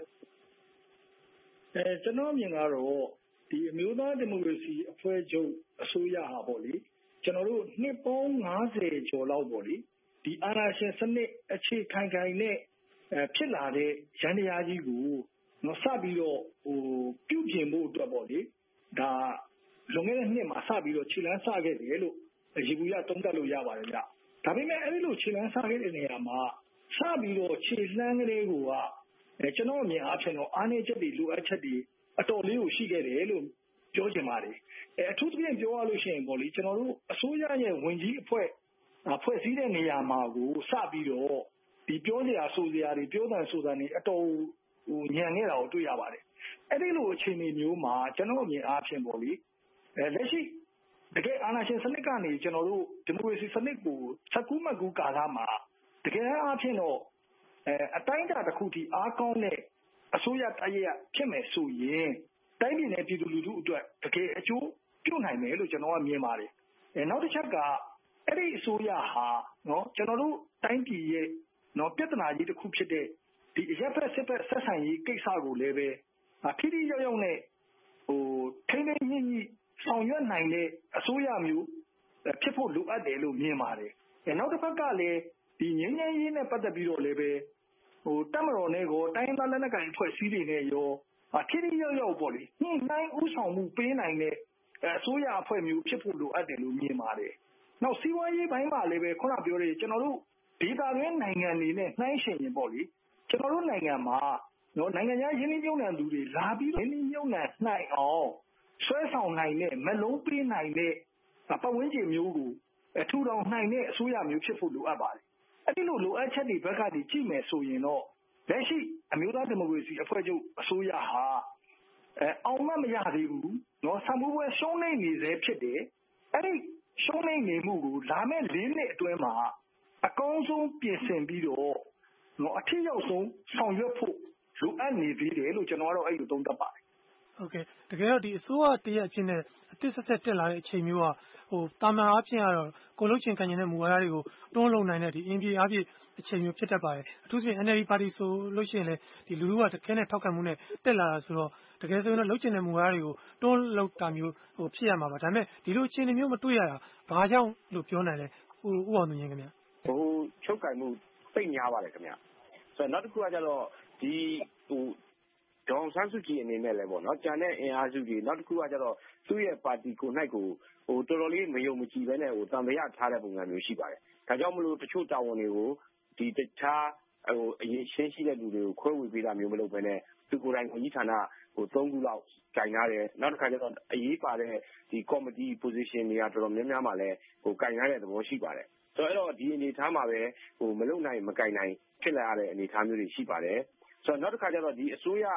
ကျွန်တော်အမြင်ကတော့ဒီအမျိုးသားဒီမိုကရေစီအဖွဲ့ချုပ်အစိုးရဟာပေါ့လေကျွန်တော်တို့နှစ်ပေါင်း90ကျော်လောက်ပေါ့လေဒီအာဏာရှင်စနစ်အခြေခံနဲ့ဖြစ်လာတဲ့ရန်တရားကြီးကိုစပြီးတော့ပြုပြင်ဖို့အတွက်ပေါ့လေဒါလွန်ခဲ့တဲ့နှစ်မှာစပြီးတော့ခြေလှမ်းစခဲ့တယ်လို့ရေဘူးရသုံးသပ်လို့ရပါတယ်ဗျ။ဒါပေမဲ့အဲ့ဒီလိုခြေလှမ်းစခဲ့တဲ့နေရာမှာစပြီးတော့ခြေလှမ်းကလေးကကျွန်တော်အမြင်အားဖြင့်တော့အားနည်းချက်တွေလိုအပ်ချက်တွေအတော်လေးကိုရှိခဲ့တယ်လို့ပြောချင်ပါတယ်။အထူးသဖြင့်ပြောရလို့ရှိရင်ပေါ့လေကျွန်တော်တို့အစိုးရရဲ့ဝန်ကြီးအဖွဲ့ဖွဲ့စည်းတဲ့နေရာမှာကိုစပြီးတော့ဒီပြောစရာဆိုစရာတွေပြောတဲ့ဆိုတာတွေအတော်ညံနေတာကိုတွေ့ရပါတယ်။အဲ့ဒီလိုအခြေအနေမျိုးမှာကျွန်တော်အမြင်အားဖြင့်ပေါ့လေလက်ရှိတကယ်အာဏာရှင်စနစ်ကနေကျွန်တော်တို့ဒီမိုကရေစီစနစ်ကို19မှတ်ကူးကာလမှာတကယ်အားဖြင့်တော့အတိုင်းအတာတစ်ခုထိအားကောင်းတဲ့အစိုးရတရက်ဖြစ်မယ်ဆိုရင်တိုင်းပြည်နဲ့ပြည်သူလူထုအတွက်တကယ်အကျိုးပြုနိုင်မယ်လို့ကျွန်တော်ကမြင်ပါတယ်။နောက်တစ်ချက်ကအဲ့ဒီအစိုးရဟာကျွန်တော်တို့တိုင်းပြည်ရဲ့ပြဿနာကြီးတစ်ခုဖြစ်တဲ့ဒီအရက်ဖက်စစ်ဖက်ဆက်ဆံရေးကိစ္စကိုလည်းပဲထိထိရောက်ရောက်နဲ့ထိန်းသိမ်းညှိညှိဆောင်ရွက်နိုင်တဲ့အစိုးရမျိုးဖြစ်ဖို့လိုအပ်တယ်လို့မြင်ပါတယ်။နောက်တစ်ဖက်ကလည်းဒီငြိမ်းချမ်းရေးနဲ့ပတ်သက်ပြီးတော့လည်းပဲတပ်မတော်နဲ့ကိုတိုင်းရင်းသားလက်နက်ကိုင်အဖွဲ့အစည်းတွေနဲ့ရောထိထိရောက်ရောက်ပေါ့လေညှိနှိုင်းဥဆောင်မှုပေးနိုင်တဲ့အစိုးရအဖွဲ့မျိုးဖြစ်ဖို့လိုအပ်တယ်လို့မြင်ပါတယ်။နောက်စီးပွားရေးပိုင်းမှာလည်းပဲခုနပြောတဲ့ကျွန်တော်တို့ဒေသတွင်းနိုင်ငံတွေနဲ့နှိုင်းယှဉ်ရင်ပေါ့လေကျွန်တော်တို့နိုင်ငံမှာနိုင်ငံခြားရင်းနှီးမြှုပ်နှံသူတွေလာပြီးရင်းနှီးမြှုပ်နှံနိုင်အောင်ဆွဲဆောင်နိုင်တဲ့မလုံးပေးနိုင်တဲ့ပတ်ဝန်းကျင်မျိုးကိုထူထောင်နိုင်တဲ့အစိုးရမျိုးဖြစ်ဖို့လိုအပ်ပါတယ်။အဲ့ဒီလိုလိုအပ်ချက်တွေဘက်ကနေကြည့်မယ်ဆိုရင်တော့လက်ရှိအမျိုးသားဒီမိုကရေစီအဖွဲ့ချုပ်အစိုးရဟာအောင်မမရသေးဘူးဆံမိုးပွဲရှုံးနေနေသေးဖြစ်တယ်။အဲ့ဒီရှုံးနေနေမှုကိုလာမယ့်၄နှစ်အတွင်းမှာအကောင်းဆုံးပြင်ဆင်ပြီးတော့အထက်ရောက်ဆုံးဆောင်ရွက်ဖို့လိုအပ်နေသေးတယ်လို့ကျွန်တော်ကတော့အဲ့လိုသုံးသပ်ပါတယ်။ဟုတ်ကဲ့တကယ်တော့ဒီအစိုးရတရက်အဖြစ်နဲ့အသစ်ဆက်တက်လာတဲ့အချိန်မျိုးကတာမန်အားဖြင့်ကတော့ကိုလုံးချင်းခံကျင်တဲ့မူဝါဒတွေကိုတွန်းလှန်နိုင်တဲ့ဒီအင်ပြည်အားဖြင့်အချိန်မျိုးဖြစ်တတ်ပါတယ်။အထူးသဖြင့် NLD ပါတီဆိုလို့ရှိရင်လည်းဒီလူထုကတခဲနဲ့ထောက်ခံမှုနဲ့တက်လာတာဆိုတော့တကယ်ဆိုရင်တော့လှုပ်ချင်တဲ့မူဝါဒတွေကိုတွန်းလှန်တာမျိုးဖြစ်ရမှာပါ။ဒါပေမဲ့ဒီလိုအခြေအနေမျိုးမတွေ့ရတာဘာကြောင့်လို့ပြောနိုင်လဲ။ဥအောင်သူငိမ့်ခင်ဗျ။ချုပ်ကင်မှုသိများပါတယ်ခင်ဗျ။ဆိုတော့နောက်တစ်ခုကကျတော့ဒီဒေါ်အောင်ဆန်းစုကြည်အနေနဲ့လည်းပေါ့နော်ကျန်တဲ့အင်အားစုတွေနောက်တစ်ခုကကျတော့သူ့ရဲ့ပါတီကို၌ကိုတော်တော်လေးမယုံမကြည်ပဲနဲ့တံမရထားတဲ့ပုံစံမျိုးရှိပါတယ်။ဒါကြောင့်မလို့တချို့တာဝန်တွေကိုဒီတခြားအရေးရှင်းရှိတဲ့လူတွေကိုခွဲဝေပေးတာမျိုးမလုပ်ဘဲနဲ့သူကိုယ်တိုင်ဝန်ကြီးဌာန3ခုလောက်ခြင်ထားတယ်။နောက်တစ်ခါကျတော့အရေးပါတဲ့ဒီ committee position တွေကတော်တော်များများမှလည်းခြင်ထားတဲ့သဘောရှိပါတယ်။ဆိုတော့ဒီအနေအထားမှာပဲမလုပ်နိုင်မခြင်နိုင်ဖြစ်လာရတဲ့အနေအထားမျိုးတွေရှိပါတယ်။ဆိုတော့နောက်တစ်ခါကျတော့ဒီအစိုးရ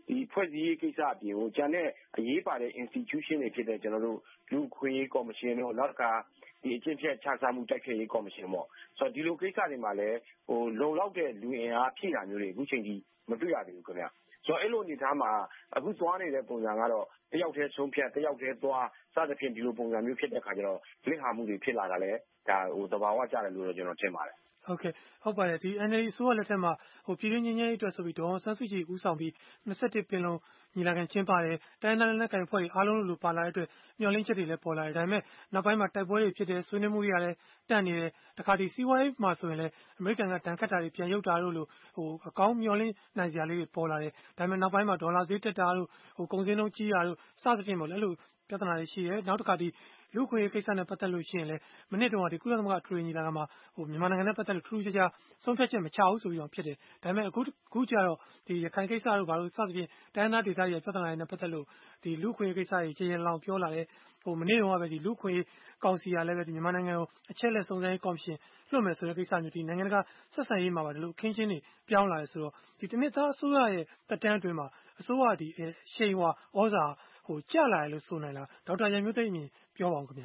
ဖွဲ့စည်းရေးကိစ္စအပြင်ကိုကျန်တဲ့အရေးပါတဲ့ institution တွေဖြစ်တဲ့ကျွန်တော်တို့လူခွေကော်မရှင်တို့နောက်တစ်ခါဒီအကျင့်ဖြတ်ချစားမှုတိုက်ဖျက်ရေးကော်မရှင်ပေါ့ဆိုတော့ဒီလိုကိစ္စတွေမှာလည်းလုံလောက်တဲ့လူအင်အားဖြည့်တာမျိုးတွေအခုချိန်ကြီးမတွေ့ရသေးဘူးခင်ဗျဆိုတော့အဲ့လိုအနေထားမှာအခုသွားနေတဲ့ပုံစံကတော့တယောက်တည်းဆုံးဖြတ်တယောက်တည်းသွားစသဖြင့်ဒီလိုပုံစံမျိုးဖြစ်တဲ့အခါကျတော့လစ်ဟာမှုတွေဖြစ်လာတာလည်းဒါသဘာဝကျတယ်လို့တော့ကျွန်တော်ထင်ပါတယ်ဟုတ်ပါတယ်ဒီ NLD အစိုးရလက်ထက်မှာပြည်တွင်းငြိမ်းချမ်းရေးအတွက်ဆိုပြီးဒေါ်အောင်ဆန်းစုကြည်ဦးဆောင်ပြီး21ပင်လုံညီလာခံကျင်းပတယ်တိုင်းဒေသလက်နက်ကိုင်အဖွဲ့တွေအားလုံးလိုပါလာတဲ့အတွက်မျှော်လင့်ချက်တွေလည်းပေါ်လာတယ်ဒါပေမဲ့နောက်ပိုင်းမှာတိုက်ပွဲတွေဖြစ်တယ်ဆွေးနွေးမှုတွေကလည်းတန့်နေတယ်တခါဒီစီးပွားရေးမှာဆိုရင်လည်းအမေရိကန်ကတန်ခတ်တာတွေပြန်ရုပ်တာတို့လိုအကောင်းမျှော်လင့်နိုင်စရာလေးတွေပေါ်လာတယ်ဒါပေမဲ့နောက်ပိုင်းမှာဒေါ်လာဈေးတက်တာတို့ကုန်စည်နှုန်းကြီးတာတို့စသဖြင့်ပေါ့လေအဲ့လိုပြဿနာတွေရှိတယ်နောက်တစ်ခါဒီလူခွေကိစ္စနဲ့ပတ်သက်လို့ရှိရင်လည်းမနစ်တုန်းကဒီကုလသမဂ္ဂအထွေထွေညီလာခံမှာမြန်မာနိုင်ငံနဲ့ပတ်သက်လို့ထူးထူးခြားခြားဆုံးဖြတ်ချက်မချဘူးဆိုပြီးတော့ဖြစ်တယ်ဒါပေမဲ့အခုကျတော့ဒီရခိုင်ကိစ္စတို့ဘာလို့စသဖြင့်တိုင်းဒေသဒေသရဲ့ပြဿနာတွေနဲ့ပတ်သက်လို့ဒီလူခွေကိစ္စတွေကြေရင်လောင်ပြောလာတဲ့မနေ့တုန်းကပဲဒီလူခွေကောင်စီကလည်းပဲဒီမြန်မာနိုင်ငံကိုအချက်လက်စုံစမ်းရေးကော်မရှင်လွှတ်မယ်ဆိုတဲ့ကိစ္စမျိုးဒီနိုင်ငံတကာဆက်ဆံရေးမှာပါဒီလိုအခင်းချင်းတွေပြောင်းလာတယ်ဆိုတော့ဒီတနစ်သားအစိုးရရဲ့တက်တန်းအတွင်းမှာအစိုးရဒီရှိန်ဝါဩဇာကျလာတယ်လို့ဆိုနိုင်လားဒေါက်တာရန်မျိုးသိမ်းအမြင်ပြောပါဦးခင်ဗျ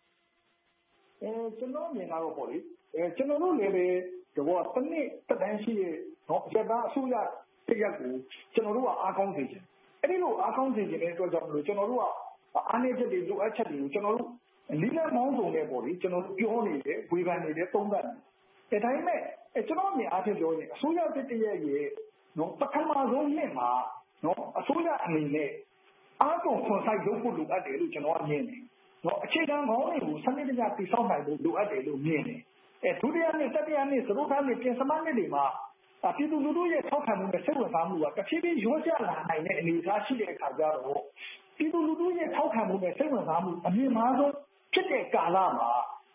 ကျွန်တော်မြင်တာတော့ပေါ့လေကျွန်တော်တို့လည်းပဲတော့တနစ်တက်တန်းရှိရဲ့ရက်သားအစိုးရတရက်ကိုကျွန်တော်တို့ကအားကောင်းစေချင်အဲ့ဒီလိုအားကောင်းစေချင်တဲ့အတွက်ကြောင့်မလို့ကျွန်တော်တို့ကအားနည်းချက်တွေလိုအပ်ချက်တွေကိုကျွန်တော်တို့လိလက်မောင်းစုံနဲ့ပေါ့လေကျွန်တော်တို့ပြောနေတယ်ဝေဖန်နေတယ်သုံးသပ်နေတယ်ဒါပေမဲ့ကျွန်တော်မြင်အားဖြင့်ပြောရင်အစိုးရတစ်တရက်ရဲ့ပထမဆုံးနှစ်မှာအစိုးရအနေနဲ့အားကုန်ခွန်ဆိုင်လုပ်ဖို့လိုအပ်တယ်လို့ကျွန်တော်မြင်တယ်အခြေခံခေါင်းတွေကိုစနစ်တကျတည်ဆောက်နိုင်ဖို့လိုအပ်တယ်လို့မြင်တယ်ဒုတိယနှစ်တတိယနှစ်သတို့သားနှစ်ပြင်စမနှစ်တွေမှာပြည်သူလူထုရဲ့ထောက်ခံမှုနဲ့စိတ်ဝင်စားမှုကတဖြည်းဖြည်းရောကျလာနိုင်တဲ့အနေအထားရှိတဲ့အခါကျတော့ပြည်သူလူထုရဲ့ထောက်ခံမှုနဲ့စိတ်ဝင်စားမှုအမြင့်မားဆုံးဖြစ်တဲ့ကာလမှာ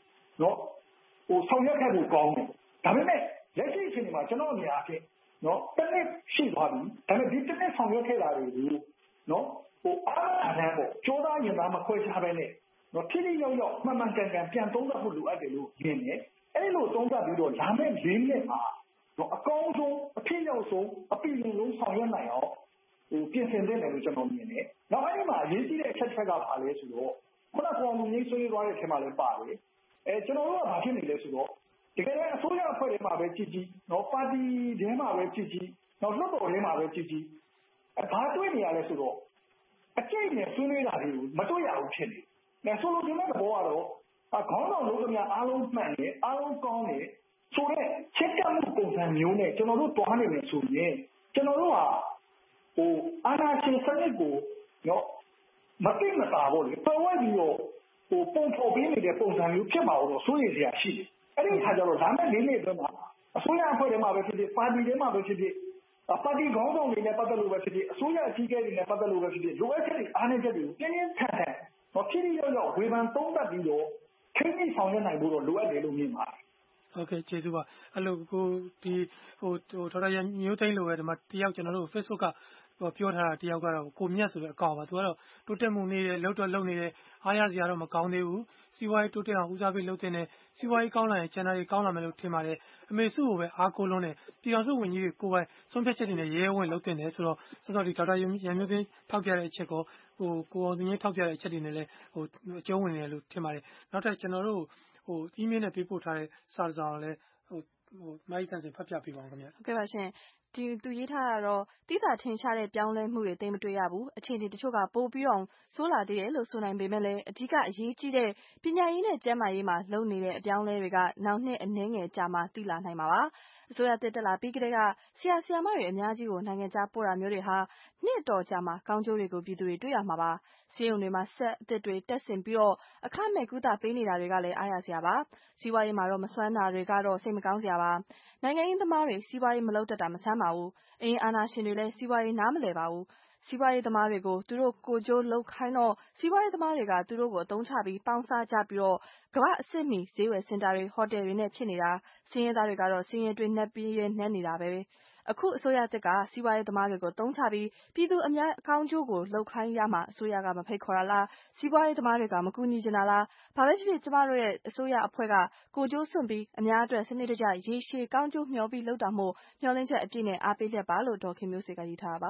ဆောင်ရွက်ခဲ့ဖို့ကောင်းတယ်ဒါပေမဲ့လက်ရှိအချိန်မှာကျွန်တော်အမြင်အားဖြင့်တစ်နှစ်ရှိသွားပြီဒါပေမဲ့ဒီတစ်နှစ်ဆောင်ရွက်ခဲ့တာတွေကိုအားအပေါ့ကြိုးစားရင်သားမခွဲခြားပဲနဲ့ဖြည်းဖြည်းရောက်ရောက်မှန်မှန်ကန်ကန်ပြန်သုံးသပ်ဖို့လိုအပ်တယ်လို့မြင်တယ်အဲ့လိုသုံးသပ်ပြီးတော့လာမယ့်၄နှစ်မှာအကောင်းဆုံးအဖြစ်ရောက်ဆုံးအပြည့်အစုံဆောင်ရွက်နိုင်အောင်ပြင်ဆင်သင့်တယ်လို့ကျွန်တော်မြင်တယ်နောက်အဲ့ဒီမှာအရေးကြီးတဲ့အချက်ကဘာလဲဆိုတော့ခုနကကောင်ကြီးဆွေးနွေးသွားတဲ့အထက်မှာလည်းပါတယ်ကျွန်တော်တို့ကဘာဖြစ်နေလဲဆိုတော့တကယ်လည်းအစိုးရအဖွဲ့တွေမှာပဲကြည်ကြည်ပါတီထဲမှာပဲကြည်ကြည်လွှတ်တော်ထဲမှာပဲကြည်ကြည်ဘာတွေ့နေရလဲဆိုတော့အကျိတ်နဲ့ဆွေးနွေးတာတွေကိုမတွေ့ရဘူးဖြစ်နေဆိုလိုချင်တဲ့သဘောကတော့ခေါင်းဆောင်လုပ်သမျှအားလုံးမှန်တယ်အားလုံးကောင်းတယ်ဆိုတော့ချက်ကပ်မှုပုံစံမျိုးနဲ့ကျွန်တော်တို့တွားနေမယ်ဆိုရင်ကျွန်တော်တို့ဟာအာဏာရှင်စနစ်ကိုမသိမသာပေါ့လေပေါ်ဝဲပြီးတော့ပုံဖော်ပေးနေတဲ့ပုံစံမျိုးဖြစ်မှာတော့စိုးရိမ်စရာရှိတယ်အဲ့ဒီခါကျတော့ဒါမဲ့၄နှစ်အတွင်းမှာအစိုးရအဖွဲ့တွေမှာပဲဖြစ်ဖြစ်ပါတီတွေမှာပဲဖြစ်ဖြစ်ပါတီခေါင်းဆောင်တွေနဲ့ပတ်သက်လို့ပဲဖြစ်ဖြစ်အစိုးရအကြီးအကဲတွေနဲ့ပတ်သက်လို့ပဲဖြစ်ဖြစ်လိုအပ်ချက်တွေအားနည်းချက်တွေကိုပြင်းပြင်းထန်ထန်ဖြည်းဖြည်းရောက်ရောက်ဝေဖန်သုံးသပ်ပြီးတော့ထိန်းသိမ်းဆောင်ရွက်နိုင်ဖို့တော့လိုအပ်တယ်လို့မြင်ပါတယ်ဟုတ်ကဲ့ကျေးဇူးပါအဲ့လိုကိုဒီဒေါက်တာရန်မျိုးသိမ်းလိုပဲဒီမှာတယောက်ကျွန်တော်တို့ Facebook ကပြောထားတာတယောက်ကတော့ကိုမြတ်ဆိုတဲ့အကောင့်ပါသူကတော့တိုးတက်မှုနေတယ်လှုပ်တော့လှုပ်နေတယ်အားရစရာတော့မကောင်းသေးဘူးစီးပွားရေးတိုးတက်အောင်ဦးစားပေးလုပ်တဲ့နဲ့စီးပွားရေးကောင်းလာရင်ကျန်တာတွေကောင်းလာမယ်လို့ထင်ပါတယ်အမေစုကိုပဲအားကိုးလုံးနဲ့ပြည်အောင်စုဝန်ကြီးတွေကိုယ်ပိုင်ဆုံးဖြတ်ချက်တွေနဲ့ရဲရဲဝံ့လုပ်တင်တယ်ဆိုတော့စောစောဒီဒေါက်တာရန်မျိုးသိမ်းထောက်ပြတဲ့အချက်ကိုကိုအောင်သူငင်းထောက်ပြတဲ့အချက်တွေနဲ့လည်းအကျုံးဝင်တယ်လို့ထင်ပါတယ်နောက်ထပ်ကျွန်တော်တို့email နဲ့ပေးပို့ထားတဲ့စာစာကိုလည်းမိုက်တန်စင်ဖတ်ပြပေးပါဦးခင်ဗျာဟုတ်ကဲ့ပါရှင်သူရေးထားတာတော့တိကျထင်ရှားတဲ့ပြောင်းလဲမှုတွေသိမတွေ့ရဘူးအခြေအနေတချို့ကပိုပြီးအောင်ဆိုးလာသေးတယ်လို့ဆိုနိုင်ပေမဲ့လည်းအဓိကအရေးကြီးတဲ့ပညာရေးနဲ့ကျန်းမာရေးမှာလုပ်နေတဲ့အပြောင်းလဲတွေကနောက်နှစ်အနည်းငယ်ကြာမှသိလာနိုင်မှာပါအစိုးရတက်လာပြီးကတည်းကဆရာဆရာမတွေအများကြီးကိုနိုင်ငံခြားပို့တာမျိုးတွေဟာနှစ်တော်ကြာမှကောင်းကျိုးတွေကိုပြည်သူတွေတွေ့ရမှာပါစီးရုံတွေမှာဆက်အစ်တွေတက်ဆင်ပြီးတော့အခမဲ့ကုသပေးနေတာတွေကလည်းအားရစရာပါစီးပွားရေးမှာတော့မစွမ်းတာတွေကတော့စိတ်မကောင်းစရာပါနိုင်ငံရေးသမားတွေစီးပွားရေးမလုပ်တတ်တာမဆန်းပါဘူးအင်းအာဏာရှင်တွေလည်းစီးပွားရေးနားမလည်ပါဘူးစီးပွားရေးသမားတွေကိုသူတို့ကိုကြိုးလောက်ခိုင်းတော့စီးပွားရေးသမားတွေကသူတို့ကိုအသုံးချပြီးပေါင်းစားကြပြီးတော့ကမ္ဘာအစ်စ်မီဈေးဝယ်စင်တာတွေဟိုတယ်တွေနဲ့ဖြစ်နေတာစင်းရဲသားတွေကတော့စင်းရဲတွေနှက်ပြီးနှက်နေတာပဲအခုအစိုးရတက်ကစီးပွားရေးသမားတွေကိုသုံးချပြီးပြည်သူအများအကောင်းကျိုးကိုလှုပ်ခိုင်းရမှအစိုးရကမဖိတ်ခေါ်တာလားစီးပွားရေးသမားတွေကမကူညီကြတာလားဘာပဲဖြစ်ဖြစ်ကျမတို့ရဲ့အစိုးရအဖွဲ့ကကိုကျိုးစွန့်ပြီးအများအတွက်စနစ်တကျရေရှည်ကောင်းကျိုးမျှော်ပြီးလှုပ်တာမို့မျှော်လင့်ချက်အပြည့်နဲ့အားပေးလက်ပါလို့ဒေါ်ခင်မျိုးစေကရေးထားပါဟ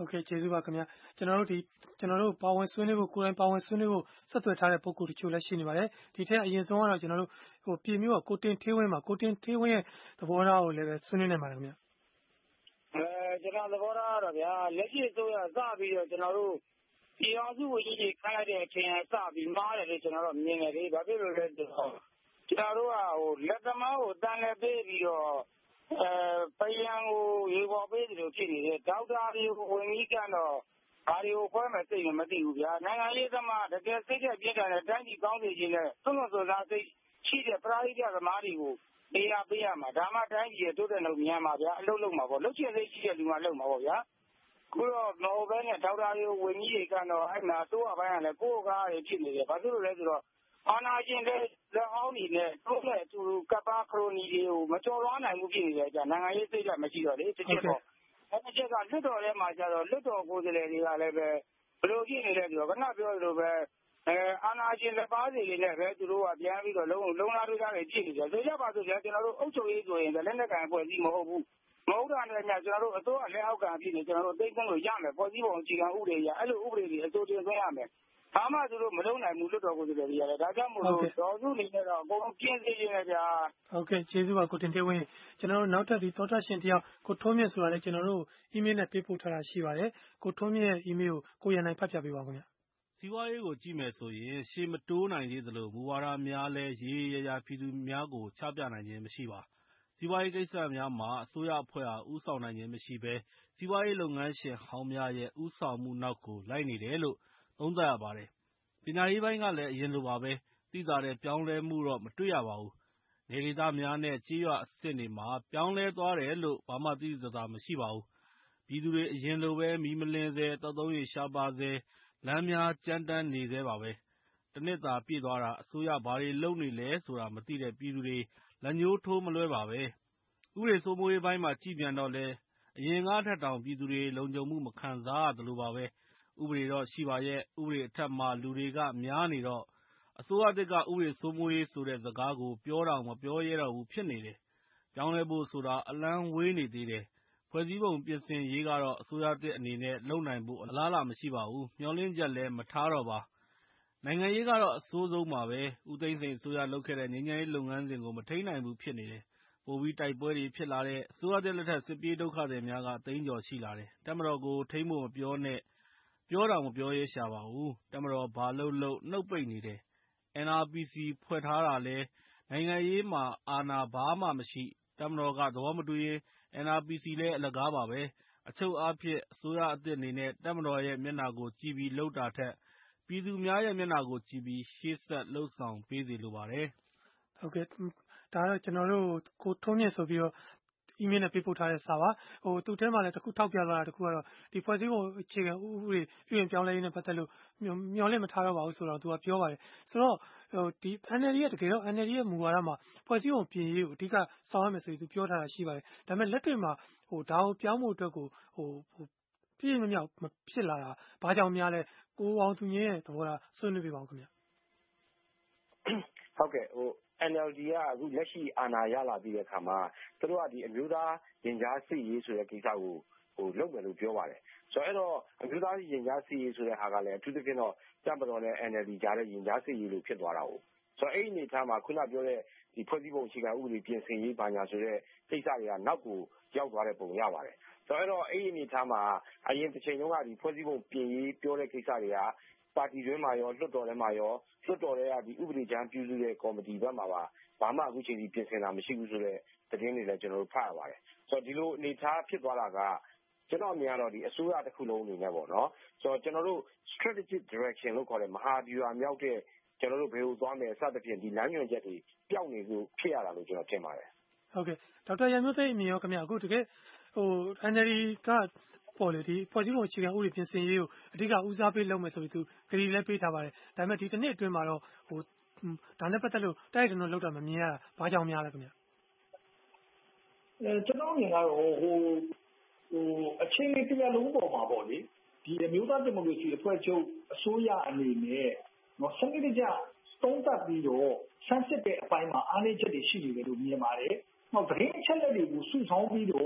ဟုတ်ကဲ့ကျေးဇူးပါခင်ဗျာကျွန်တော်တို့ပါဝင်ဆွေးနွေးဖို့ကိုယ်တိုင်ပါဝင်ဆွေးနွေးဖို့ဆက်သွယ်ထားတဲ့ပုံကိုယ်တချို့လည်းရှိနေပါတယ်ဒီထက်အရင်ဆုံးကတော့ကျွန်တော်တို့ပြည်မျိုးကကိုတင်ထေးဝင်းမှာကိုတင်ထေးဝင်းရဲ့သဘောထားကိုလည်းဆွေးနွေးနိုင်ပါတယ်ခင်ဗျာကျွန်တော်သဘောထားတော့ဗျာလက်ရှိအစိုးရစပြီးတော့ကျွန်တော်တို့ပြည်အောင်စုဝန်ကြီးတွေခန့်လိုက်တဲ့အချိန်စပြီးမားတယ်လို့ကျွန်တော်တို့မြင်တယ်လေဘာဖြစ်လို့လဲဆိုတော့ကျွန်တော်တို့ကလက်သမားကိုတန်လည်းပေးပြီးတော့ပယံကိုရေပေါ်ပေးတယ်လို့ဖြစ်နေတယ်ဒေါက်တာတွေကိုဝင်ကြီးကတော့ဘာတွေကိုခွဲမဲ့စိတ်နဲ့မသိဘူးဗျာနိုင်ငံရေးသမားတကယ်စိတ်ချက်ပြည့်တယ်တဲ့တိုင်းပြည်ကောင်းစေခြင်းနဲ့သွန်စွန်စားစိတ်ရှိတဲ့ပရိသတ်သမားတွေကိုပေးရမှာဒါမှတိုင်းပြည်ရဲ့တိုးတက်လို့မြန်မှာဗျာအလုပ်လုပ်မှာပေါ့လုပ်ချင်စိတ်ရှိတဲ့လူကလုပ်မှာပေါ့ဗျာခုတော့မဟုတ်ဘဲနဲ့ဒေါက်တာတွေကိုဝင်ကြီးတွေကတော့အဲ့မှာတိုးအပိုင်းကလည်းကိုယ့်ကားတွေဖြစ်နေတယ်ဘာဖြစ်လို့လဲဆိုတော့အာနာရှင်တဲ့လက်အောင်းနေနဲ့တိုးတဲ့သူကပ္ပခရိုနီတွေကိုမကျော်လွှားနိုင်မှုဖြစ်နေတယ်ကြာနိုင်ငံရေးစိတ်ဓာတ်မရှိတော့လေတစ်ချက်ပေါ့အဲ့တစ်ချက်ကလွတ်တော်ထဲမှာကျတော့လွတ်တော်ကိုယ်စားလှယ်တွေကလည်းပဲဘယ်လိုဖြစ်နေလဲဆိုတော့ခဏပြောလို့ပဲအာနာရှင်လက်ပါးစီတွေနဲ့ပဲသူတို့ကပြန်ပြီးတော့လုံလာတွေးသားတွေဖြစ်နေတယ်ဆိုရပါဆိုကြကျွန်တော်တို့အုပ်ချုပ်ရေးဆိုရင်လက်နက်ကန်အဖွဲ့အစည်းမဟုတ်ဘူးမဟုတ်တာနဲ့ညကျွန်တော်တို့အစိုးရလက်အောက်ခံဖြစ်နေကျွန်တော်တို့သိမ်းလို့ရမယ်ဖွဲ့စည်းပုံအခြေခံဥပဒေရအဲ့လိုဥပဒေတွေအစိုးတင်သွင်းရမယ်ဘာမှသူတို့မလုပ်နိုင်ဘူးလွတ်တော်ကိုယ်စားလှယ်တွေရတယ်ဒါကြောင့်မို့လို့တော်စုနေနဲ့တော့အကုန်လုံးပြင်းစေခြင်းနဲ့ဗျာဟုတ်ကဲ့ကျေးဇူးပါကိုတင်တေးဝင်းကျွန်တော်တို့နောက်ထပ်ဒီသောတာရှင်တယောက်ကိုထုံးမြင့်ဆိုတာလည်းကျွန်တော်တို့အီးမေးလ်နဲ့ပေးပို့ထားတာရှိပါတယ်ကိုထုံးမြင့်ရဲ့အီးမေးလ်ကိုကိုရန်နိုင်ဖတ်ပြပေးပါခင်ဗျာစီးပွားရေးကိုကြည့်မယ်ဆိုရင်ရှေ့မတိုးနိုင်သေးသလိုမူဝါဒများလည်းရေးရရာပြည်သူများကိုချပြနိုင်ခြင်းမရှိပါစီးပွားရေးကိစ္စများမှာအစိုးရအဖွဲ့ဟာဥဆောင်နိုင်ခြင်းမရှိဘဲစီးပွားရေးလုပ်ငန်းရှင်ဟောင်းများရဲ့ဥဆောင်မှုနောက်ကိုလိုက်နေတယ်လို့သုံးသပ်ရပါတယ်ပညာရေးပိုင်းကလည်းအရင်လိုပါပဲသိသာတဲ့ပြောင်းလဲမှုတော့မတွေ့ရပါဘူးနေဒေသများနဲ့ကြေးရွာအဆင့်တွေမှာပြောင်းလဲသွားတယ်လို့ဘာမှသိသိသာသာမရှိပါဘူးပြည်သူတွေအရင်လိုပဲမီးမလင်းစေတောက်သုံးရေရှားပါစေလမ်းများကြမ်းတမ်းနေသေးပါပဲတစ်နှစ်သာပြည့်သွားတာအစိုးရဘာတွေလုပ်နေလဲဆိုတာမသိတဲ့ပြည်သူတွေလက်ညှိုးထိုးမလွှဲပါပဲဥပဒေစိုးမိုးရေးပိုင်းမှာကြည့်ပြန်တော့လဲအရင်ကထက်တောင်ပြည်သူတွေလုံခြုံမှုမခံစားရသလိုပါပဲဥပဒေတော့ရှိပါရဲ့ဥပဒေအထက်မှာလူတွေကများနေတော့အစိုးရသစ်ကဥပဒေစိုးမိုးရေးဆိုတဲ့စကားကိုပြောတောင်မပြောရဲတော့ဘူးဖြစ်နေတယ်ပြောင်းလဲဖို့ဆိုတာအလန်းဝေးနေသေးတယ်ဖွဲ့စည်းပုံပြင်ဆင်ရေးကတော့အစိုးရသစ်အနေနဲ့လုပ်နိုင်ဖို့အလားအလာမရှိပါဘူးမျှော်လင့်ချက်လည်းမထားတော့ပါနိုင်ငံရေးကတော့အဆိုးဆုံးပါပဲဦးသိန်းစိန်အစိုးရလုပ်ခဲ့တဲ့ငြိမ်းချမ်းရေးလုပ်ငန်းစဉ်ကိုမထိန်းနိုင်ဘူးဖြစ်နေတယ်ပိုပြီးတိုက်ပွဲတွေဖြစ်လာတဲ့အစိုးရသစ်လက်ထက်စစ်ပြေးဒုက္ခသည်များကသိန်းကျော်ရှိလာတယ်တပ်မတော်ကိုထိန်းဖို့မပြောနဲ့ပြောတောင်မပြောရဲရှာပါဘူးတပ်မတော်ဘာလုပ်နှုတ်ပိတ်နေတယ်NRPC ဖွဲ့ထားတာလဲနိုင်ငံရေးမှာအာဏာဘာမှမရှိတပ်မတော်ကသဘောမတူရင် NRPC လဲအလကားပါပဲအချုပ်အားဖြင့်အစိုးရအသစ်အနေနဲ့တပ်မတော်ရဲ့မျက်နှာကိုကြည့်ပြီးလုပ်တာထက်ပြည်သူများရဲ့မျက်နှာကိုကြည့်ပြီးရှေ့ဆက်လှုပ်ဆောင်ပေးစေလိုပါတယ်ဟုတ်ကဲ့ဒါတော့ကျွန်တော်တို့ကိုထုံးမြင့်ဆိုပြီးတော့အီးမေးလ်နဲ့ပေးပို့ထားတဲ့စာပါသူ့ထဲမှာလည်းတစ်ခုထောက်ပြသွားတာတစ်ခုကတော့ဒီဖွဲ့စည်းပုံအခြေခံဥပဒေပြုရင်ပြောင်းလဲရေးနဲ့ပတ်သက်လို့မျှော်လင့်မထားတော့ပါဘူးဆိုတော့သူကပြောပါတယ်ဆိုတော့ဒီ NLD ရဲ့တကယ်တော့ NLD ရဲ့မူဝါဒမှာဖွဲ့စည်းပုံပြင်ရေးကိုအဓိကဆောင်ရမယ်ဆိုပြီးသူပြောထားတာရှိပါတယ်ဒါပေမဲ့လက်တွေ့မှာဒါကိုပြောင်းဖို့အတွက်ကိုပြည့်မမြောက်မဖြစ်လာတာဘာကြောင့်များလဲကိုအောင်သူငင်းရဲ့သဘောထားဆွေးနွေးပြပါဦးခင်ဗျဟုတ်ကဲ့NLD ကအခုလက်ရှိအာဏာရလာပြီးတဲ့အခါမှာသူတို့ကဒီအမျိုးသားရင်ကြားစစ်ရေးဆိုတဲ့ကိစ္စကိုလုပ်မယ်လို့ပြောပါတယ်ဆိုတော့အမျိုးသားရင်ကြားစစ်ရေးဆိုတဲ့ဟာကလည်းအထူးသဖြင့်တော့တပ်မတော်နဲ့ NLD ကြားတဲ့ရင်ကြားစစ်ရေးလို့ဖြစ်သွားတာဟုတ်ဆိုတော့အဲ့ဒီအနေအထားမှာခုနပြောတဲ့ဒီဖွဲ့စည်းပုံအခြေခံဥပဒေပြင်ဆင်ရေးဘာညာဆိုတဲ့ကိစ္စတွေကနောက်ကိုရောက်သွားတဲ့ပုံရပါတယ်ဆိုတော့အဲ့ဒီအနေအထားမှာအရင်တစ်ချိန်လုံးကဒီဖွဲ့စည်းပုံပြင်ရေးပြောတဲ့ကိစ္စတွေကပါတီတွင်းမှာရောလွှတ်တော်ထဲမှာရောလွှတ်တော်ထဲကဒီဥပဒေကြမ်းပြုစုတဲ့ကော်မတီဘက်မှာပါဘာမှအခုချိန်ထိပြင်ဆင်တာမရှိဘူးဆိုတဲ့သတင်းတွေလည်းကျွန်တော်တို့ဖတ်ရပါတယ်ဆိုတော့ဒီလိုအနေအထားဖြစ်သွားတာကကျွန်တော်အမြင်ကတော့ဒီအစိုးရတစ်ခုလုံးအနေနဲ့ပေါ့နော်ဆိုတော့ကျွန်တော်တို့ strategic direction လို့ခေါ်တဲ့မဟာဗျူဟာမြောက်တဲ့ကျွန်တော်တို့ဘယ်လိုသွားမယ်စသဖြင့်ဒီလမ်းညွှန်ချက်တွေပျောက်နေလို့ဖြစ်ရတာလို့ကျွန်တော်ထင်ပါတယ်ဟုတ်ကဲ့ဒေါက်တာရန်မျိုးသိန်းအမြင်ရောခင်ဗျအခုတကယ်NLD ကပေါ်လေဒီဖွဲ့စည်းပုံအခြေခံဥပဒေပြင်ဆင်ရေးကိုအဓိကဦးစားပေးလုပ်မယ်ဆိုပြီးသူဂရီလည်းပေးထားပါတယ်ဒါပေမဲ့ဒီတစ်နှစ်အတွင်းမှာတော့ဒါနဲ့ပတ်သက်လို့တိုက်ရိုက်တော့လောက်တာမမြင်ရတာဘာကြောင့်များလဲခင်ဗျကျွန်တော်မြင်ကတော့အခြေအနေတရားလုံးပေါ်မှာပေါ့လေဒီအမျိုးသားဒီမိုကရေစီအဖွဲ့ချုပ်အစိုးရအနေနဲ့စနစ်တကျသုံးသပ်ပြီးတော့ဆန်းစစ်တဲ့အပိုင်းမှာအားနည်းချက်တွေရှိနေတယ်လို့မြင်ပါတယ်။နောက်သတင်းအချက်အလက်တွေကိုစုဆောင်းပြီးတော့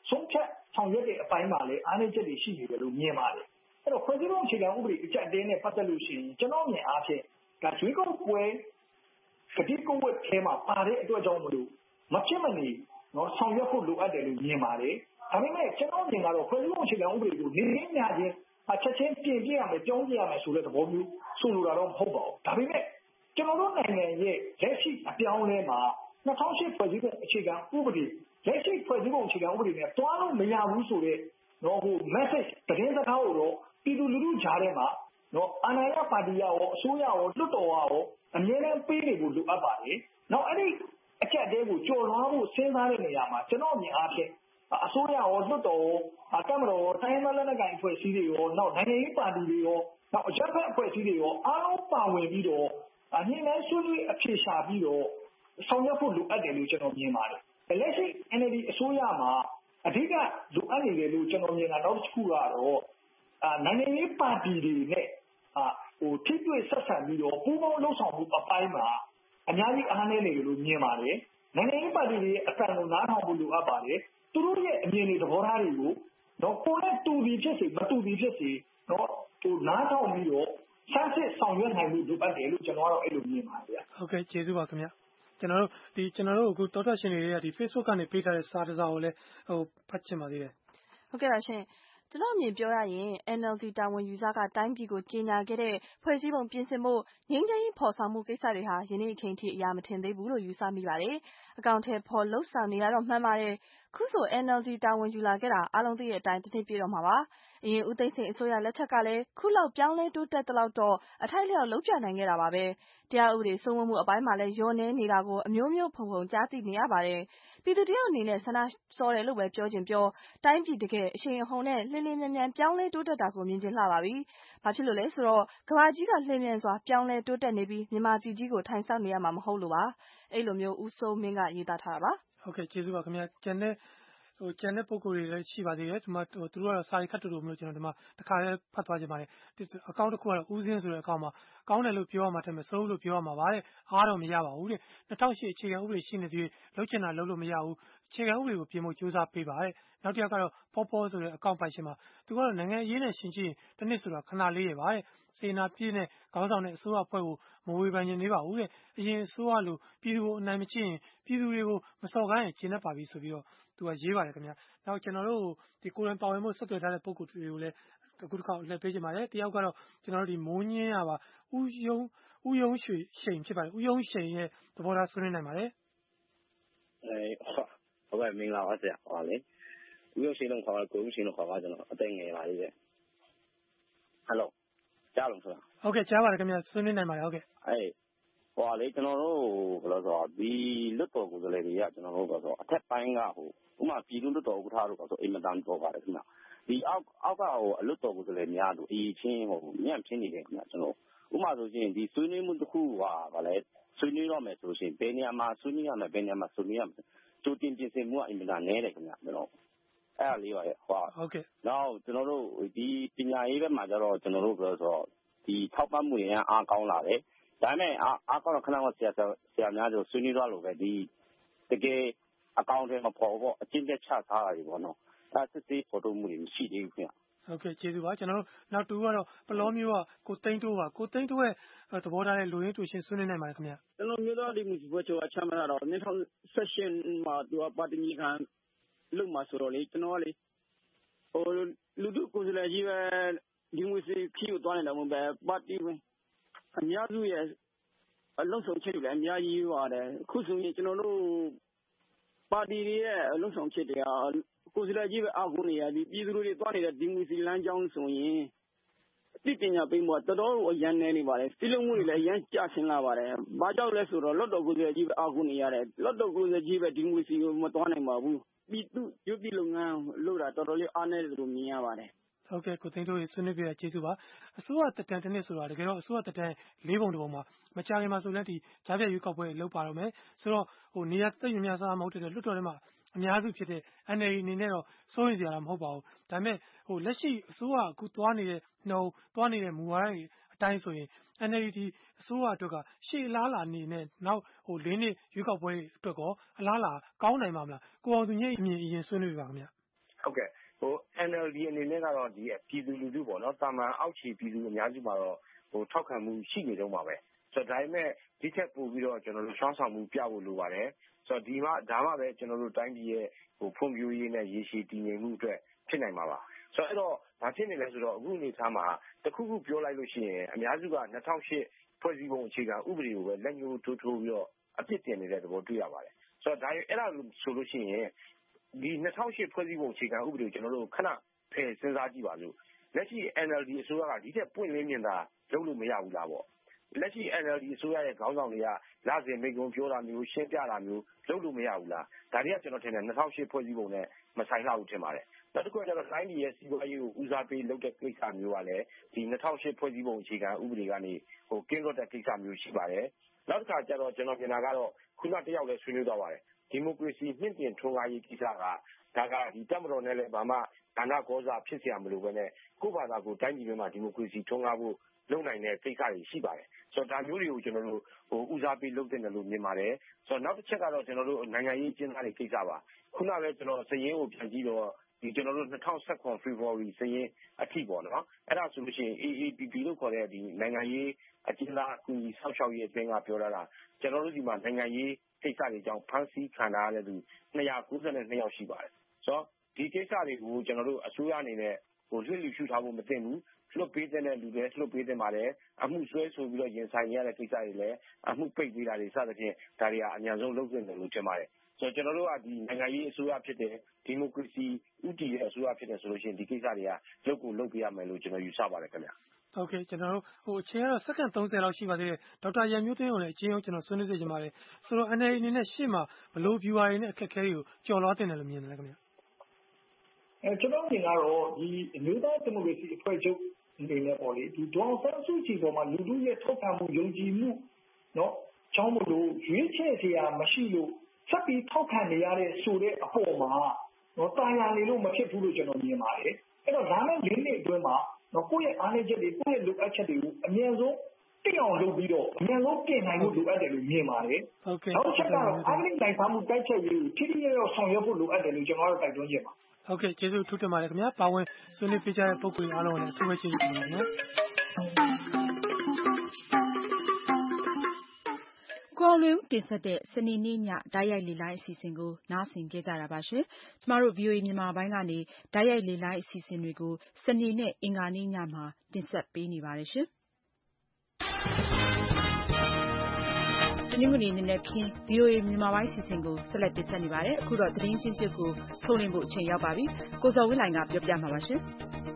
ဆုံးဖြတ်ဆောင်ရွက်တဲ့အပိုင်းမှာလည်းအားနည်းချက်တွေရှိနေတယ်လို့မြင်ပါတယ်အဲ့တော့ဖွဲ့စည်းပုံအခြေခံဥပဒေအကျပ်အတည်းနဲ့ပတ်သက်လို့ရှိရင်ကျွန်တော်မြင်အားဖြင့်ဒါရွေးကောက်ပွဲကတိကဝတ်ထဲမှာပါတဲ့အတွက်ကြောင့်မလို့မဖြစ်မနေနော်ဆောင်ရွက်ဖို့လိုအပ်တယ်လို့မြင်ပါတယ်ဒါပေမဲ့ကျွန်တော်မြင်ကတော့ဖွဲ့စည်းပုံအခြေခံဥပဒေကိုနေရင်းများချင်းချက်ချင်းပြင်ပြရမယ်ပြောင်းပြရမယ်ဆိုတဲ့သဘောမျိုးဆိုလိုတာတော့မဟုတ်ပါဘူးဒါပေမဲ့ကျွန်တော်တို့နိုင်ငံရဲ့လက်ရှိအပြောင်းအလဲမှာ2008ဖွဲ့စည်းပုံအခြေခံဥပဒေလက်ရှိဖွဲ့စည်းပုံအခြေခံဥပဒေနဲ့တွားလို့မရဘူးဆိုတဲ့နော်ဟို message သတင်းစကားကိုတော့ပြည်သူလူထုကြားထဲမှာနော်အာဏာရပါတီရောအစိုးရရောလွှတ်တော်ရောအမြဲတမ်းပေးနေဖို့လိုအပ်ပါတယ်။နောက်အဲ့ဒီအချက်အသေးကိုကြော်လွှားဖို့စဉ်းစားတဲ့နေရာမှာကျွန်တော်မြင်အားဖြင့်အစိုးရရောလွှတ်တော်ရောတပ်မတော်ရောတိုင်းဒေသလက်နက်ကိုင်အဖွဲ့အစည်းတွေရောနောက်နိုင်ငံရေးပါတီတွေရောနောက်အကြမ်းဖက်အဖွဲ့အစည်းတွေရောအားလုံးပါဝင်ပြီးတော့ညှိနှိုင်းဆွေးနွေးအဖြေရှာပြီးတော့ဆောင်ရွက်ဖို့လိုအပ်တယ်လို့ကျွန်တော်မြင်ပါတယ်။လက်ရှိ NLD အစိုးရမှာအဓိကလိုအပ်နေတယ်လို့ကျွန်တော်မြင်တာနောက်တစ်ခုကတော့နိုင်ငံရေးပါတီတွေနဲ့ထိတွေ့ဆက်ဆံပြီးတော့ပူးပေါင်းလှုပ်ဆောင်မှုအပိုင်းမှာအများကြီးအားနည်းနေတယ်လို့မြင်ပါတယ်။နိုင်ငံရေးပါတီတွေရဲ့အတန်ကိုနားထောင်ဖို့လိုအပ်ပါတယ်။သူတို့ရဲ့အမြင်တွေသဘောထားတွေကိုတော့ကိုယ်နဲ့တူပြီးဖြစ်စေမတူပြီးဖြစ်စေတော့နားထောင်ပြီးတော့ဆန်းစစ်ဆောင်ရွက်နိုင်မှုလိုအပ်တယ်လို့ကျွန်တော်ကတော့အဲ့လိုမြင်ပါတယ်ဗျာ။ဟုတ်ကဲ့ကျေးဇူးပါခင်ဗျာ။ကျွန်တော်တို့အခုတော်တော်ရှင်တွေကဒီ Facebook ကနေပေးထားတဲ့စာတစ်စောင်ကိုလည်းဖတ်ချင်ပါသေးတယ်။ဟုတ်ကဲ့ပါရှင်။ကျွန်တော်အမြင်ပြောရရင် NLD တာဝန်ယူစားကတိုင်းပြည်ကိုကြီးညာခဲ့တဲ့ဖွဲ့စည်းပုံပြင်ဆင်မှုငြိမ်းချမ်းရေးဖော်ဆောင်မှုကိစ္စတွေဟာယနေ့အချိန်ထိအရာမထင်သေးဘူးလို့ယူဆမိပါတယ်။အကောင့်ထဲဖော်လှုပ်ဆောင်နေရတော့မှန်ပါတယ်။ခုဆို NLD တာဝန်ယူလာခဲ့တာအားလုံးသိတဲ့အတိုင်းတစ်နှစ်ပြည့်တော့မှာပါ။အရင်ဦးသိန်းစိန်အစိုးရလက်ထက်ကလည်းခုလောက်ပြောင်းလဲတိုးတက်တဲ့လောက်တော့အထိုက်လျောက်လုပ်ပြနိုင်ခဲ့တာပါပဲ။တရားဥပဒေစိုးမိုးမှုအပိုင်းမှာလည်းရောနေနေတာကိုအမျိုးမျိုးဖုံဖုံကြားသိနေရပါတယ်။ပြည်သူတယောက်အနေနဲ့ဆန္ဒစောတယ်လို့ပဲပြောချင်ပြောတိုင်းပြည်တကယ်အရှိန်အဟုန်နဲ့လင်းလင်းမြန်မြန်ပြောင်းလဲတိုးတက်တာကိုမြင်ချင်လှပါပြီ။ဘာဖြစ်လို့လဲဆိုတော့ကမ္ဘာကြီးကလျင်မြန်စွာပြောင်းလဲတိုးတက်နေပြီးမြန်မာပြည်ကြီးကိုထိုင်ဆောက်နေရမှာမဟုတ်လို့ပါ။အဲ့လိုမျိုးဦးစိုးမင်းကရေးသားထားတာပါ။ဟုတ်ကဲ့ကျေးဇူးပါခင်ဗျာ။ကျန်တဲ့ပုံကိုယ်တွေလည်းရှိပါသေးတယ်။သူတို့ကတော့စာရီခတ်တူတူမလို့ကျွန်တော်ဒီမှာတစ်ခါလေးဖတ်သွားခြင်းပါတယ်။အကောင့်တစ်ခုကတော့ဦးစင်းဆိုတဲ့အကောင့်မှာကောင်းတယ်လို့ပြောရမှာတည်းမစိုးလို့ပြောရမှာပါတဲ့။အားတော့မရပါဘူးတဲ့။2008အခြေခံဥပဒေရှိနေသေးလှုပ်ချင်တာလှုပ်လို့မရဘူး။အခြေခံဥပဒေကိုပြင်ဖို့ကြိုးစားပေးပါတဲ့။နောက်တစ်ယောက်ကတော့ပေါ်ဆိုတဲ့အကောင့်ပိုင်ရှင်မှာသူကတော့နိုင်ငံရေးနဲ့ရှင်ချင်းတစ်နှစ်ဆိုတာခဏလေးရပါတဲ့။စေနာပြည့်နဲ့ခေါင်းဆောင်တဲ့အစိုးရအဖွဲ့ကိုမဝေဖန်ခြင်းသေးပါဘူးတဲ့။အရင်အစိုးရလိုပြည်သူကိုအနိုင်မကျင့်ရင်ပြည်သူတွေကိုမစော်ကားရင်ကျဉ်းတတ်ပါပြီဆိုပြီးတော့သူကရေးပါတယ်ခင်ဗျာ။နောက်ကျွန်တော်တို့ဒီကိုယ်တိုင်ပါဝင်မှုဆက်သွယ်ထားတဲ့ပုံကိုယ်တွေကိုလည်းအခုတစ်ခါလှည့်ပေးကြပါမယ်။တယောက်ကတော့ကျွန်တော်တို့ဒီမိုးညင်းရပါဥယုံရွှေရှိန်ဖြစ်ပါတယ်။ဥယုံရှိန်ရဲ့သဘောထားဆွေးနွေးနိုင်ပါတယ်။ဟုတ်ကဲ့မင်္ဂလာပါဆရာ။ဟောလေဥယုံရှိန်တော့ခေါ်ပါကိုဥရှိန်တော့ခေါ်ပါကျွန်တော်အသိငယ်ပါလေးပဲ။ဟယ်လိုကြားလို့ဆိုတာ။ဟုတ်ကဲ့ကြားပါတယ်ခင်ဗျာဆွေးနွေးနိုင်ပါတယ်ဟုတ်ကဲ့။ဟောလေကျွန်တော်တို့ဘယ်လိုဆိုဒီလွတ်တော်ကိုယ်စားလှယ်တွေကကျွန်တော်တို့ဆိုအထက်ပိုင်းကဥမာပြည်သူ့လွတ်တော်ဥက္ကဋ္ဌတို့ဆိုအိမ်မတန်ပေါ်ပါတယ်ခင်ဗျ။ဒီအောက်ကအလွတ်တော်ကိုယ်စားလှယ်များတို့အရေးချင်းညံ့ဖြစ်နေတယ်ခင်ဗျကျွန်တော်ဥမာဆိုရင်ဒီဆွေးနွေးမှုတစ်ခုဗာလဲဆွေးနွေးရမယ်ဆိုလို့ရှိရင်ဘယ်နေရာမှာဆွေးနွေးရမယ်ဘယ်နေရာမှာဆွေးနွေးရမယ်ကြိုတင်ပြင်ဆင်မှုကအင်မတန်နည်းတယ်ခင်ဗျကျွန်တော်အဲ့ဒါလေးပါရဲ့ဟုတ်ကဲ့နောက်ကျွန်တော်တို့ဒီပညာရေးဘက်မှာကျတော့ကျွန်တော်တို့ပြောဆိုဒီထောက်ပံ့မှုတွေအားကောင်းလာတယ်ဒါပေမဲ့အားကောင်းတော့ခဏမှဆရာများတို့ဆွေးနွေးသွားလို့ပဲဒီတကယ်အကောင့်ထဲမှာပေါ်ပေါ့အကျင့်သက်ချထားတာတွေပေါ့နော်အဲ့စစ်သေးဖော်ထုတ်မှုတွေမရှိသေးဘူးခင်ဗျဟုတ်ကဲ့ကျေးဇူးပါကျွန်တော်တို့နောက်တူကတော့ပလောမျိုးကကိုသိန်းတိုးပါကိုသိန်းတိုးရဲ့သဘောထားတဲ့လူရင်းတူရှင်းဆွေးနွေးနိုင်ပါတယ်ခင်ဗျကျွန်တော်မျိုးသားဒီမှုဘွဲချိုအချမ်းမလာတော့2016မှာသူကပါတီကြီးခံလုံမှာဆိုတော့လေကျွန်တော်ကလေလူတို့ကိုယ်စားလှယ်ကြီးပဲဒီမှုစီခီကိုသွားနေတာမဟုတ်ပဲပါတီဝင်အများစုရဲ့အလုံးစုံချက်တွေလည်းအများကြီးပါတယ်ခုဆိုရင်ကျွန်တော်တို့ပါတီရဲ့အလုံးစုံချက်တွေကကိုယ်စားလှယ်ကြီးပဲအောက်ကိုနေရပြီးပြည်သူတွေသွားနေတဲ့ဒီမိုစီလမ်းကြောင်းဆိုရင်အသိပညာပေးမှုတော်တော်အရန်နေနေပါတယ်စီလုံးမှုတွေလည်းအရန်ကျဆင်းလာပါတယ်ဘာကြောင့်လဲဆိုတော့လွတ်တော်ကိုယ်စားလှယ်ကြီးပဲအောက်ကိုနေရတယ်လွတ်တော်ကိုယ်စားလှယ်ကြီးပဲဒီမိုစီကိုမသွားနိုင်ပါဘူးပြည်သူရုပ်ပြည်လုပ်ငန်းလုပ်တာတော်တော်လေးအားနည်းတယ်လို့မြင်ရပါတယ်ဟုတ်ကဲ့ကိုသိန်းတို့ဆွေးနွေးပြတဲ့ကျေးဇူးပါအစိုးရတက်တန်းတစ်နှစ်ဆိုတာတကယ်တော့အစိုးရတက်တန်း၄ပုံတစ်ပုံမှာမကြခင်မှာဆိုလည်းဒီကြားပြရွေးကောက်ပွဲလောက်ပါတော့မယ်ဆိုတော့နေရာသိပ်များစားမဟုတ်တဲ့လွတ်တော်ထဲမှာအများစုဖြစ်တဲ့ NLD အနေနဲ့တော့စိုးရိမ်စရာမဟုတ်ပါဘူးဒါပေမဲ့လက်ရှိအစိုးရအခုသွားနေတဲ့နှုံသွားနေတဲ့မူဝါဒတွေအတိုင်းဆိုရင် NLD ဒီအစိုးရအတွက်ကရှေ့လားလာနေနဲ့နောက်၄နှစ်ရွေးကောက်ပွဲအတွက်ကောအလားလာကောင်းနိုင်ပါမလားကိုအောင်သူညိတ်အမြင်အရင်ဆွေးနွေးပါခင်ဗျဟုတ်ကဲ့ NLD အနေနဲ့ကတော့ဒီပြည်သူလူထုပေါ့နော်တာမန်အောက်ခြေပြည်သူအများစုမှာတော့ထောက်ခံမှုရှိနေတော့မှာပဲဆိုတော့ဒါပေမဲ့ဒီထက်ပိုပြီးတော့ကျွန်တော်တို့ရှောင်းဆောင်မှုပြဖို့လိုပါတယ်ဆိုတော့ဒါမှပဲကျွန်တော်တို့တိုင်းပြည်ရဲ့ဖွံ့ဖြိုးရေးနဲ့ရေရှည်တည်ငြိမ်မှုအတွက်ဖြစ်နိုင်မှာပါဆိုတော့အဲ့တော့ဘာဖြစ်နေလဲဆိုတော့အခုအနေထားမှာတခုခုပြောလိုက်လို့ရှိရင်အများစုက2008ဖွဲ့စည်းပုံအခြေခံဥပဒေကိုပဲလက်ညှိုးထိုးပြီးတော့အပြစ်တင်နေတဲ့သဘောတွေ့ရပါတယ်ဆိုတော့ဒါအဲ့ဒါဆိုလို့ရှိရင်ဒီ2008ဖွဲ့စည်းပုံအခြေခံဥပဒေကိုကျွန်တော်တို့ခဏဖယ်စဉ်းစားကြည့်ပါစို့လက်ရှိ NLD အစိုးရကဒီထက်ပွင့်လင်းမြင်သာလုပ်လို့မရဘူးလားပေါ့လက်ရှိ NLD အစိုးရရဲ့ခေါင်းဆောင်တွေကလစဉ်မိန့်ခွန်းပြောတာမျိုးရှင်းပြတာမျိုးလုပ်လို့မရဘူးလားဒါတွေကကျွန်တော်ထင်တယ်2008ဖွဲ့စည်းပုံနဲ့မဆိုင်လောက်ဘူးထင်ပါတယ်နောက်တစ်ခုကကျတော့တိုင်းပြည်ရဲ့စီးပွားရေးကိုဦးစားပေးလုပ်တဲ့ကိစ္စမျိုးကလည်းဒီ2008ဖွဲ့စည်းပုံအခြေခံဥပဒေကနေကင်းလွတ်တဲ့ကိစ္စမျိုးရှိပါတယ်နောက်တစ်ခါကျတော့ကျွန်တော်မြင်တာကတော့ခုနတယောက်လည်းဆွေးနွေးသွားပါတယ်ဒီမိုကရေစီမြင့်တင်ထွန်းကားရေးကိစ္စကဒါကဒီတပ်မတော်နဲ့လည်းဘာမှဒါနကောစားဖြစ်เสียမလို့ပဲနဲ့ကိုယ့်ဘာသာကိုတိုင်းပြည်မှာဒီမိုကရေစီထွန်းကားဖို့လုပ်နိုင်တဲ့ကိစ္စတွေရှိပါတယ်ဆိုတော့ဒါမျိုးတွေကိုကျွန်တော်တို့ဦးစားပေးလုပ်တဲ့လို့မြင်ပါတယ်ဆိုတော့နောက်တစ်ချက်ကတော့ကျွန်တော်တို့နိုင်ငံရေးကျင်းသားတွေကိစ္စပါခုနပဲကျွန်တော်စည်ရင်းကိုပြန်ကြည့်တော့ဒီကျွန်တော်တို့2019 February စည်ရင်းအထိပေါ့နော်အဲ့ဒါဆိုလို့ရှိရင် AAPP လို့ခေါ်တဲ့ဒီနိုင်ငံရေးအကျဉ်းသားအကူအညီဆောက်ရှောက်ရေးအသင်းကပြောတာကျွန်တော်တို့ဒီမှာနိုင်ငံရေးကိစ္စတွေကြောင့်ဖမ်းဆီးခံရတဲ့သူ292ယောက်ရှိပါတယ်ဆိုတော့ဒီကိစ္စတွေကိုကျွန်တော်တို့အစိုးရအနေနဲ့လွှတ်လူရှုထားဖို့မသင့်ဘူးလွှတ်ပေးတဲ့လူတွေလွှတ်ပေးတင်ပါတယ်အမှုဆွဲဆိုပြီးတော့ရင်ဆိုင်ရတဲ့ကိစ္စတွေလည်းအမှုပိတ်ပေးတာတွေစသဖြင့်ဒါတွေကအများဆုံးလုပ်သင့်တယ်လို့ထင်ပါတယ်ဆိုတော့ကျွန်တော်တို့ကဒီနိုင်ငံရေးအစိုးရဖြစ်တဲ့ဒီမိုကရေစီဥတီရဲ့အစိုးရဖြစ်တယ်ဆိုလို့ရှိရင်ဒီကိစ္စတွေကလုပ်ပြရမယ်လို့ကျွန်တော်ယူဆပါတယ်ခင်ဗျဟုတ်ကဲ့ကျွန်တော်တို့အချိန်ကတော့စက္ကန့်30လောက်ရှိပါသေးတယ်ဒေါက်တာရန်မျိုးသိန်းကိုလည်းအချင်းချင်းကျွန်တော်ဆွေးနွေးစေချင်ပါတယ်ဆိုတော့ NLD အနေနဲ့ရှေ့မှာဘယ်လို viewer တွေနဲ့အခက်အခဲတွေကိုကျော်လွှားတင်တယ်လို့မြင်တယ်လဲခင်ဗျကျွန်တော်မြင်ကတော့ဒီအမျိုးသားဒီမိုကရေစီအဖွဲ့ချုပ်အနေနဲ့ပေါ့လေဒီဒေါ်ဆန်းစုကြည်ပေါ်မှာလူထုရဲ့ထောက်ခံမှုယုံကြည်မှုเนาะချောင်းမလို့ရွေးချယ်စရာမရှိလို့ဆက်ပြီးထောက်ခံနေရတဲ့ဆိုတဲ့အပေါ်မှာเนาะတာယာနေလို့မဖြစ်ဘူးလို့ကျွန်တော်မြင်ပါတယ်အဲ့တော့ဒါနဲ့၄နှစ်အတွင်းမှာတော့ကိုယ့်ရဲ့အားနည်းချက်တွေကိုယ့်ရဲ့လိုအပ်ချက်တွေကိုအမြဲဆုံးသိအောင်လုပ်ပြီးတော့အမြဲဆုံးပြင်နိုင်ဖို့လိုအပ်တယ်လို့မြင်ပါတယ်ဟုတ်ကဲ့နောက်ချက်ကတော့အားနည်းနိုင်မှုတိုက်ချက်ရေးကိုထိထိရောက်ရောက်ဆောင်ရွက်ဖို့လိုအပ်တယ်လို့ကျွန်တော်တို့တိုက်တွန်းချင်ပါတယ်ဟုတ်ကဲ့ကျေးဇူးထူးတင်ပါတယ်ခင်ဗျာပါဝင်ဆွေးနွေးပြကြတဲ့ပုဂ္ဂိုလ်အားလုံးကိုလည်းအထူးပဲကျေးဇူးတင်ပါတယ်နော်ကိုလွင်တင်ဆက်တဲ့စနေနေ့ညဓာတ်ရိုက်လေလိုင်းအစီအစဉ်ကိုနားဆင်ခဲ့ကြတာပါရှင်ကျမတို့ VOA မြန်မာပိုင်းကနေဓာတ်ရိုက်လေလိုင်းအစီအစဉ်တွေကိုစနေနဲ့အင်္ဂါနေ့ညမှာတင်ဆက်ပေးနေပါတယ်ရှင်တနင်္ဂနွေနေ့နဲ့ခင်း VOA မြန်မာပိုင်းအစီအစဉ်ကိုဆက်လက်တင်ဆက်နေပါတယ်အခုတော့သတင်းချင်းချုပ်ကိုထုတ်လွှင့်ဖို့အချိန်ရောက်ပါပြီကိုဇော်ဝင်းလှိုင်ကပြောပြမှာပါရှင်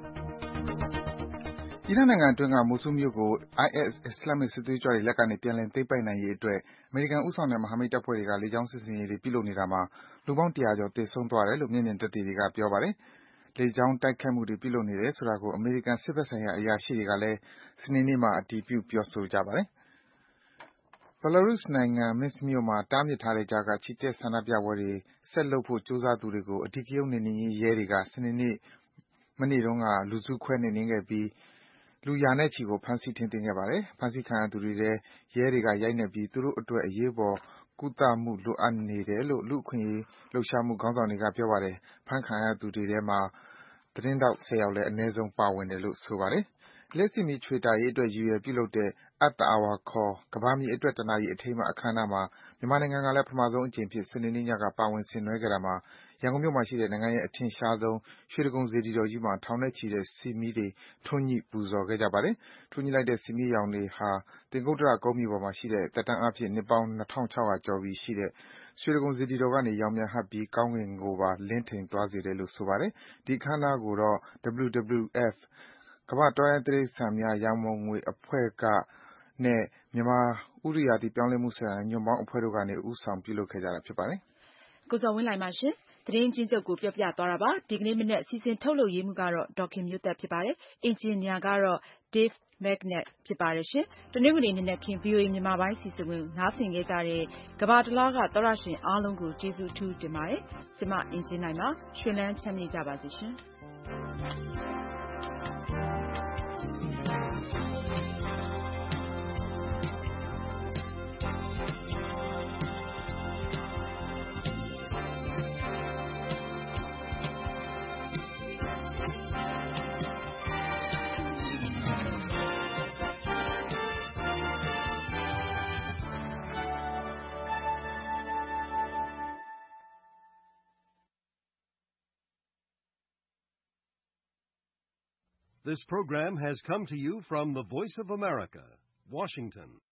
အီရတ်နိုင်ငံအတွင်းကမိုဆူးမြို့ကို IS အစ္စလာမ်စစ်သွေးကြွတွေလက်ကနေပြန်လည်သိမ်းပိုက်နိုင်ရေးအတွက်အမေရိကန်ဦးဆောင်တဲ့မဟာမိတ်တပ်ဖွဲ့တွေကလေကြောင်းစစ်ဆင်ရေးတွေပြုလုပ်နေတာမှာလူပေါင်း100ကျော်သေဆုံးသွားတယ်လို့မျက်မြင်သက်သေတွေကပြောပါတယ်။လေကြောင်းတိုက်ခိုက်မှုတွေပြုလုပ်နေတယ်ဆိုတာကိုအမေရိကန်စစ်ဘက်ဆိုင်ရာအရာရှိတွေကလည်းစနေနေ့မှာအတည်ပြုပြောဆိုကြပါတယ်။ Belarus နိုင်ငံ Minsk မြို့မှာတားမြစ်ထားတဲ့ကြားကချီတက်ဆန္ဒပြပွဲတွေဆက်လုပ်ဖို့ကြိုးစားသူတွေကိုအဓိကရုဏ်းနှိမ်နင်းရေးရဲတွေကစနေနေ့မနေ့တုန်းကလူစုခွဲနှိမ်နင်းခဲ့ပြီးလူရာနဲ့ချီကိုဖမ်းဆီးထိန်းသိမ်းခဲ့ပါတယ်။ဖမ်းဆီးခံရသူတွေထဲရဲတွေကရိုက်နှက်ပြီးသူတို့အတွက်အရေးပေါ်ကုသမှုလိုအပ်နေတယ်လို့လူ့အခွင့်အရေးလှုပ်ရှားမှုခေါင်းဆောင်တွေကပြောပါတယ်။ဖမ်းခံရသူတွေထဲမှာသတင်းထောက်10ယောက်လည်းအနည်းဆုံးပါဝင်တယ်လို့ဆိုပါတယ်။လျှပ်စစ်မီးချွေတာရေးအတွက်ရည်ရွယ်ပြုလုပ်တဲ့ Earth Hour ခေါ်ကမ္ဘာမြေအတွက်တနာရီအထိမ်းအမှတ်အခမ်းအနားမှာမြန်မာနိုင်ငံကလည်းပထမဆုံးအကြိမ်အဖြစ်စနေနေ့ညကပါဝင်ဆင်နွှဲခဲ့တာမှာရန်ကုန်မြို့မှာရှိတဲ့နိုင်ငံရဲ့အထင်ရှားဆုံးရွှေတိဂုံစေတီတော်ကြီးမှာထောင်နဲ့ချီတဲ့ဆီမီးတွေထွန်းညှိပူဇော်ခဲ့ကြပါတယ်။ထွန်းညှိလိုက်တဲ့ဆီမီးရောင်တွေဟာသင်္ကုတ္တရကုန်းမြေပေါ်မှာရှိတဲ့သက်တမ်းအားဖြင့်နှစ်ပေါင်း2600ကျော်ပြီရှိတဲ့ရွှေတိဂုံစေတီတော်ကနေရောင်ပြန်ဟပ်ပြီးကောင်းကင်ကိုပါလင်းထိန်သွားစေတယ်လို့ဆိုပါတယ်။ဒီအခမ်းအနားကိုတော့ WWF ကမ္ဘာ့တောရိုင်းတိရစ္ဆာန်များရန်ပုံငွေအဖွဲ့နဲ့မြန်မာဥတုရာသီပြောင်းလဲမှုဆိုင်ရာညွန့်ပေါင်းအဖွဲ့တို့ကနေဦးဆောင်ပြုလုပ်ခဲ့ကြတာဖြစ်ပါတယ်။ကိုဇော်ဝင်းလှိုင်ပါရှင်။သတင်းချင်းချုပ်ကိုပြောပြသွားတာပါ။ဒီကနေ့မနေ့အစီအစဉ်ထုတ်လုပ်ရေးမှုကတော့ဒေါခင်မျိုးသက်ဖြစ်ပါတယ်။အင်ဂျင်နီယာကတော့ Dave Magnett ဖြစ်ပါတယ်ရှင်။တနင်္ဂနွေနေ့နဲ့ခင် VOA မြန်မာပိုင်းအစီအစဉ်ကိုနားဆင်ခဲ့ကြတဲ့ကမ္ဘာတလားကသောရရှင်အားလုံးကိုကျေးဇူးအထူးတင်ပါတယ်။ကျမအင်ဂျင်နိုင်ပါ။ရွှင်လန်းချမ်းမြေ့ကြပါစေရှင်။ This program has come to you from the Voice of America, Washington.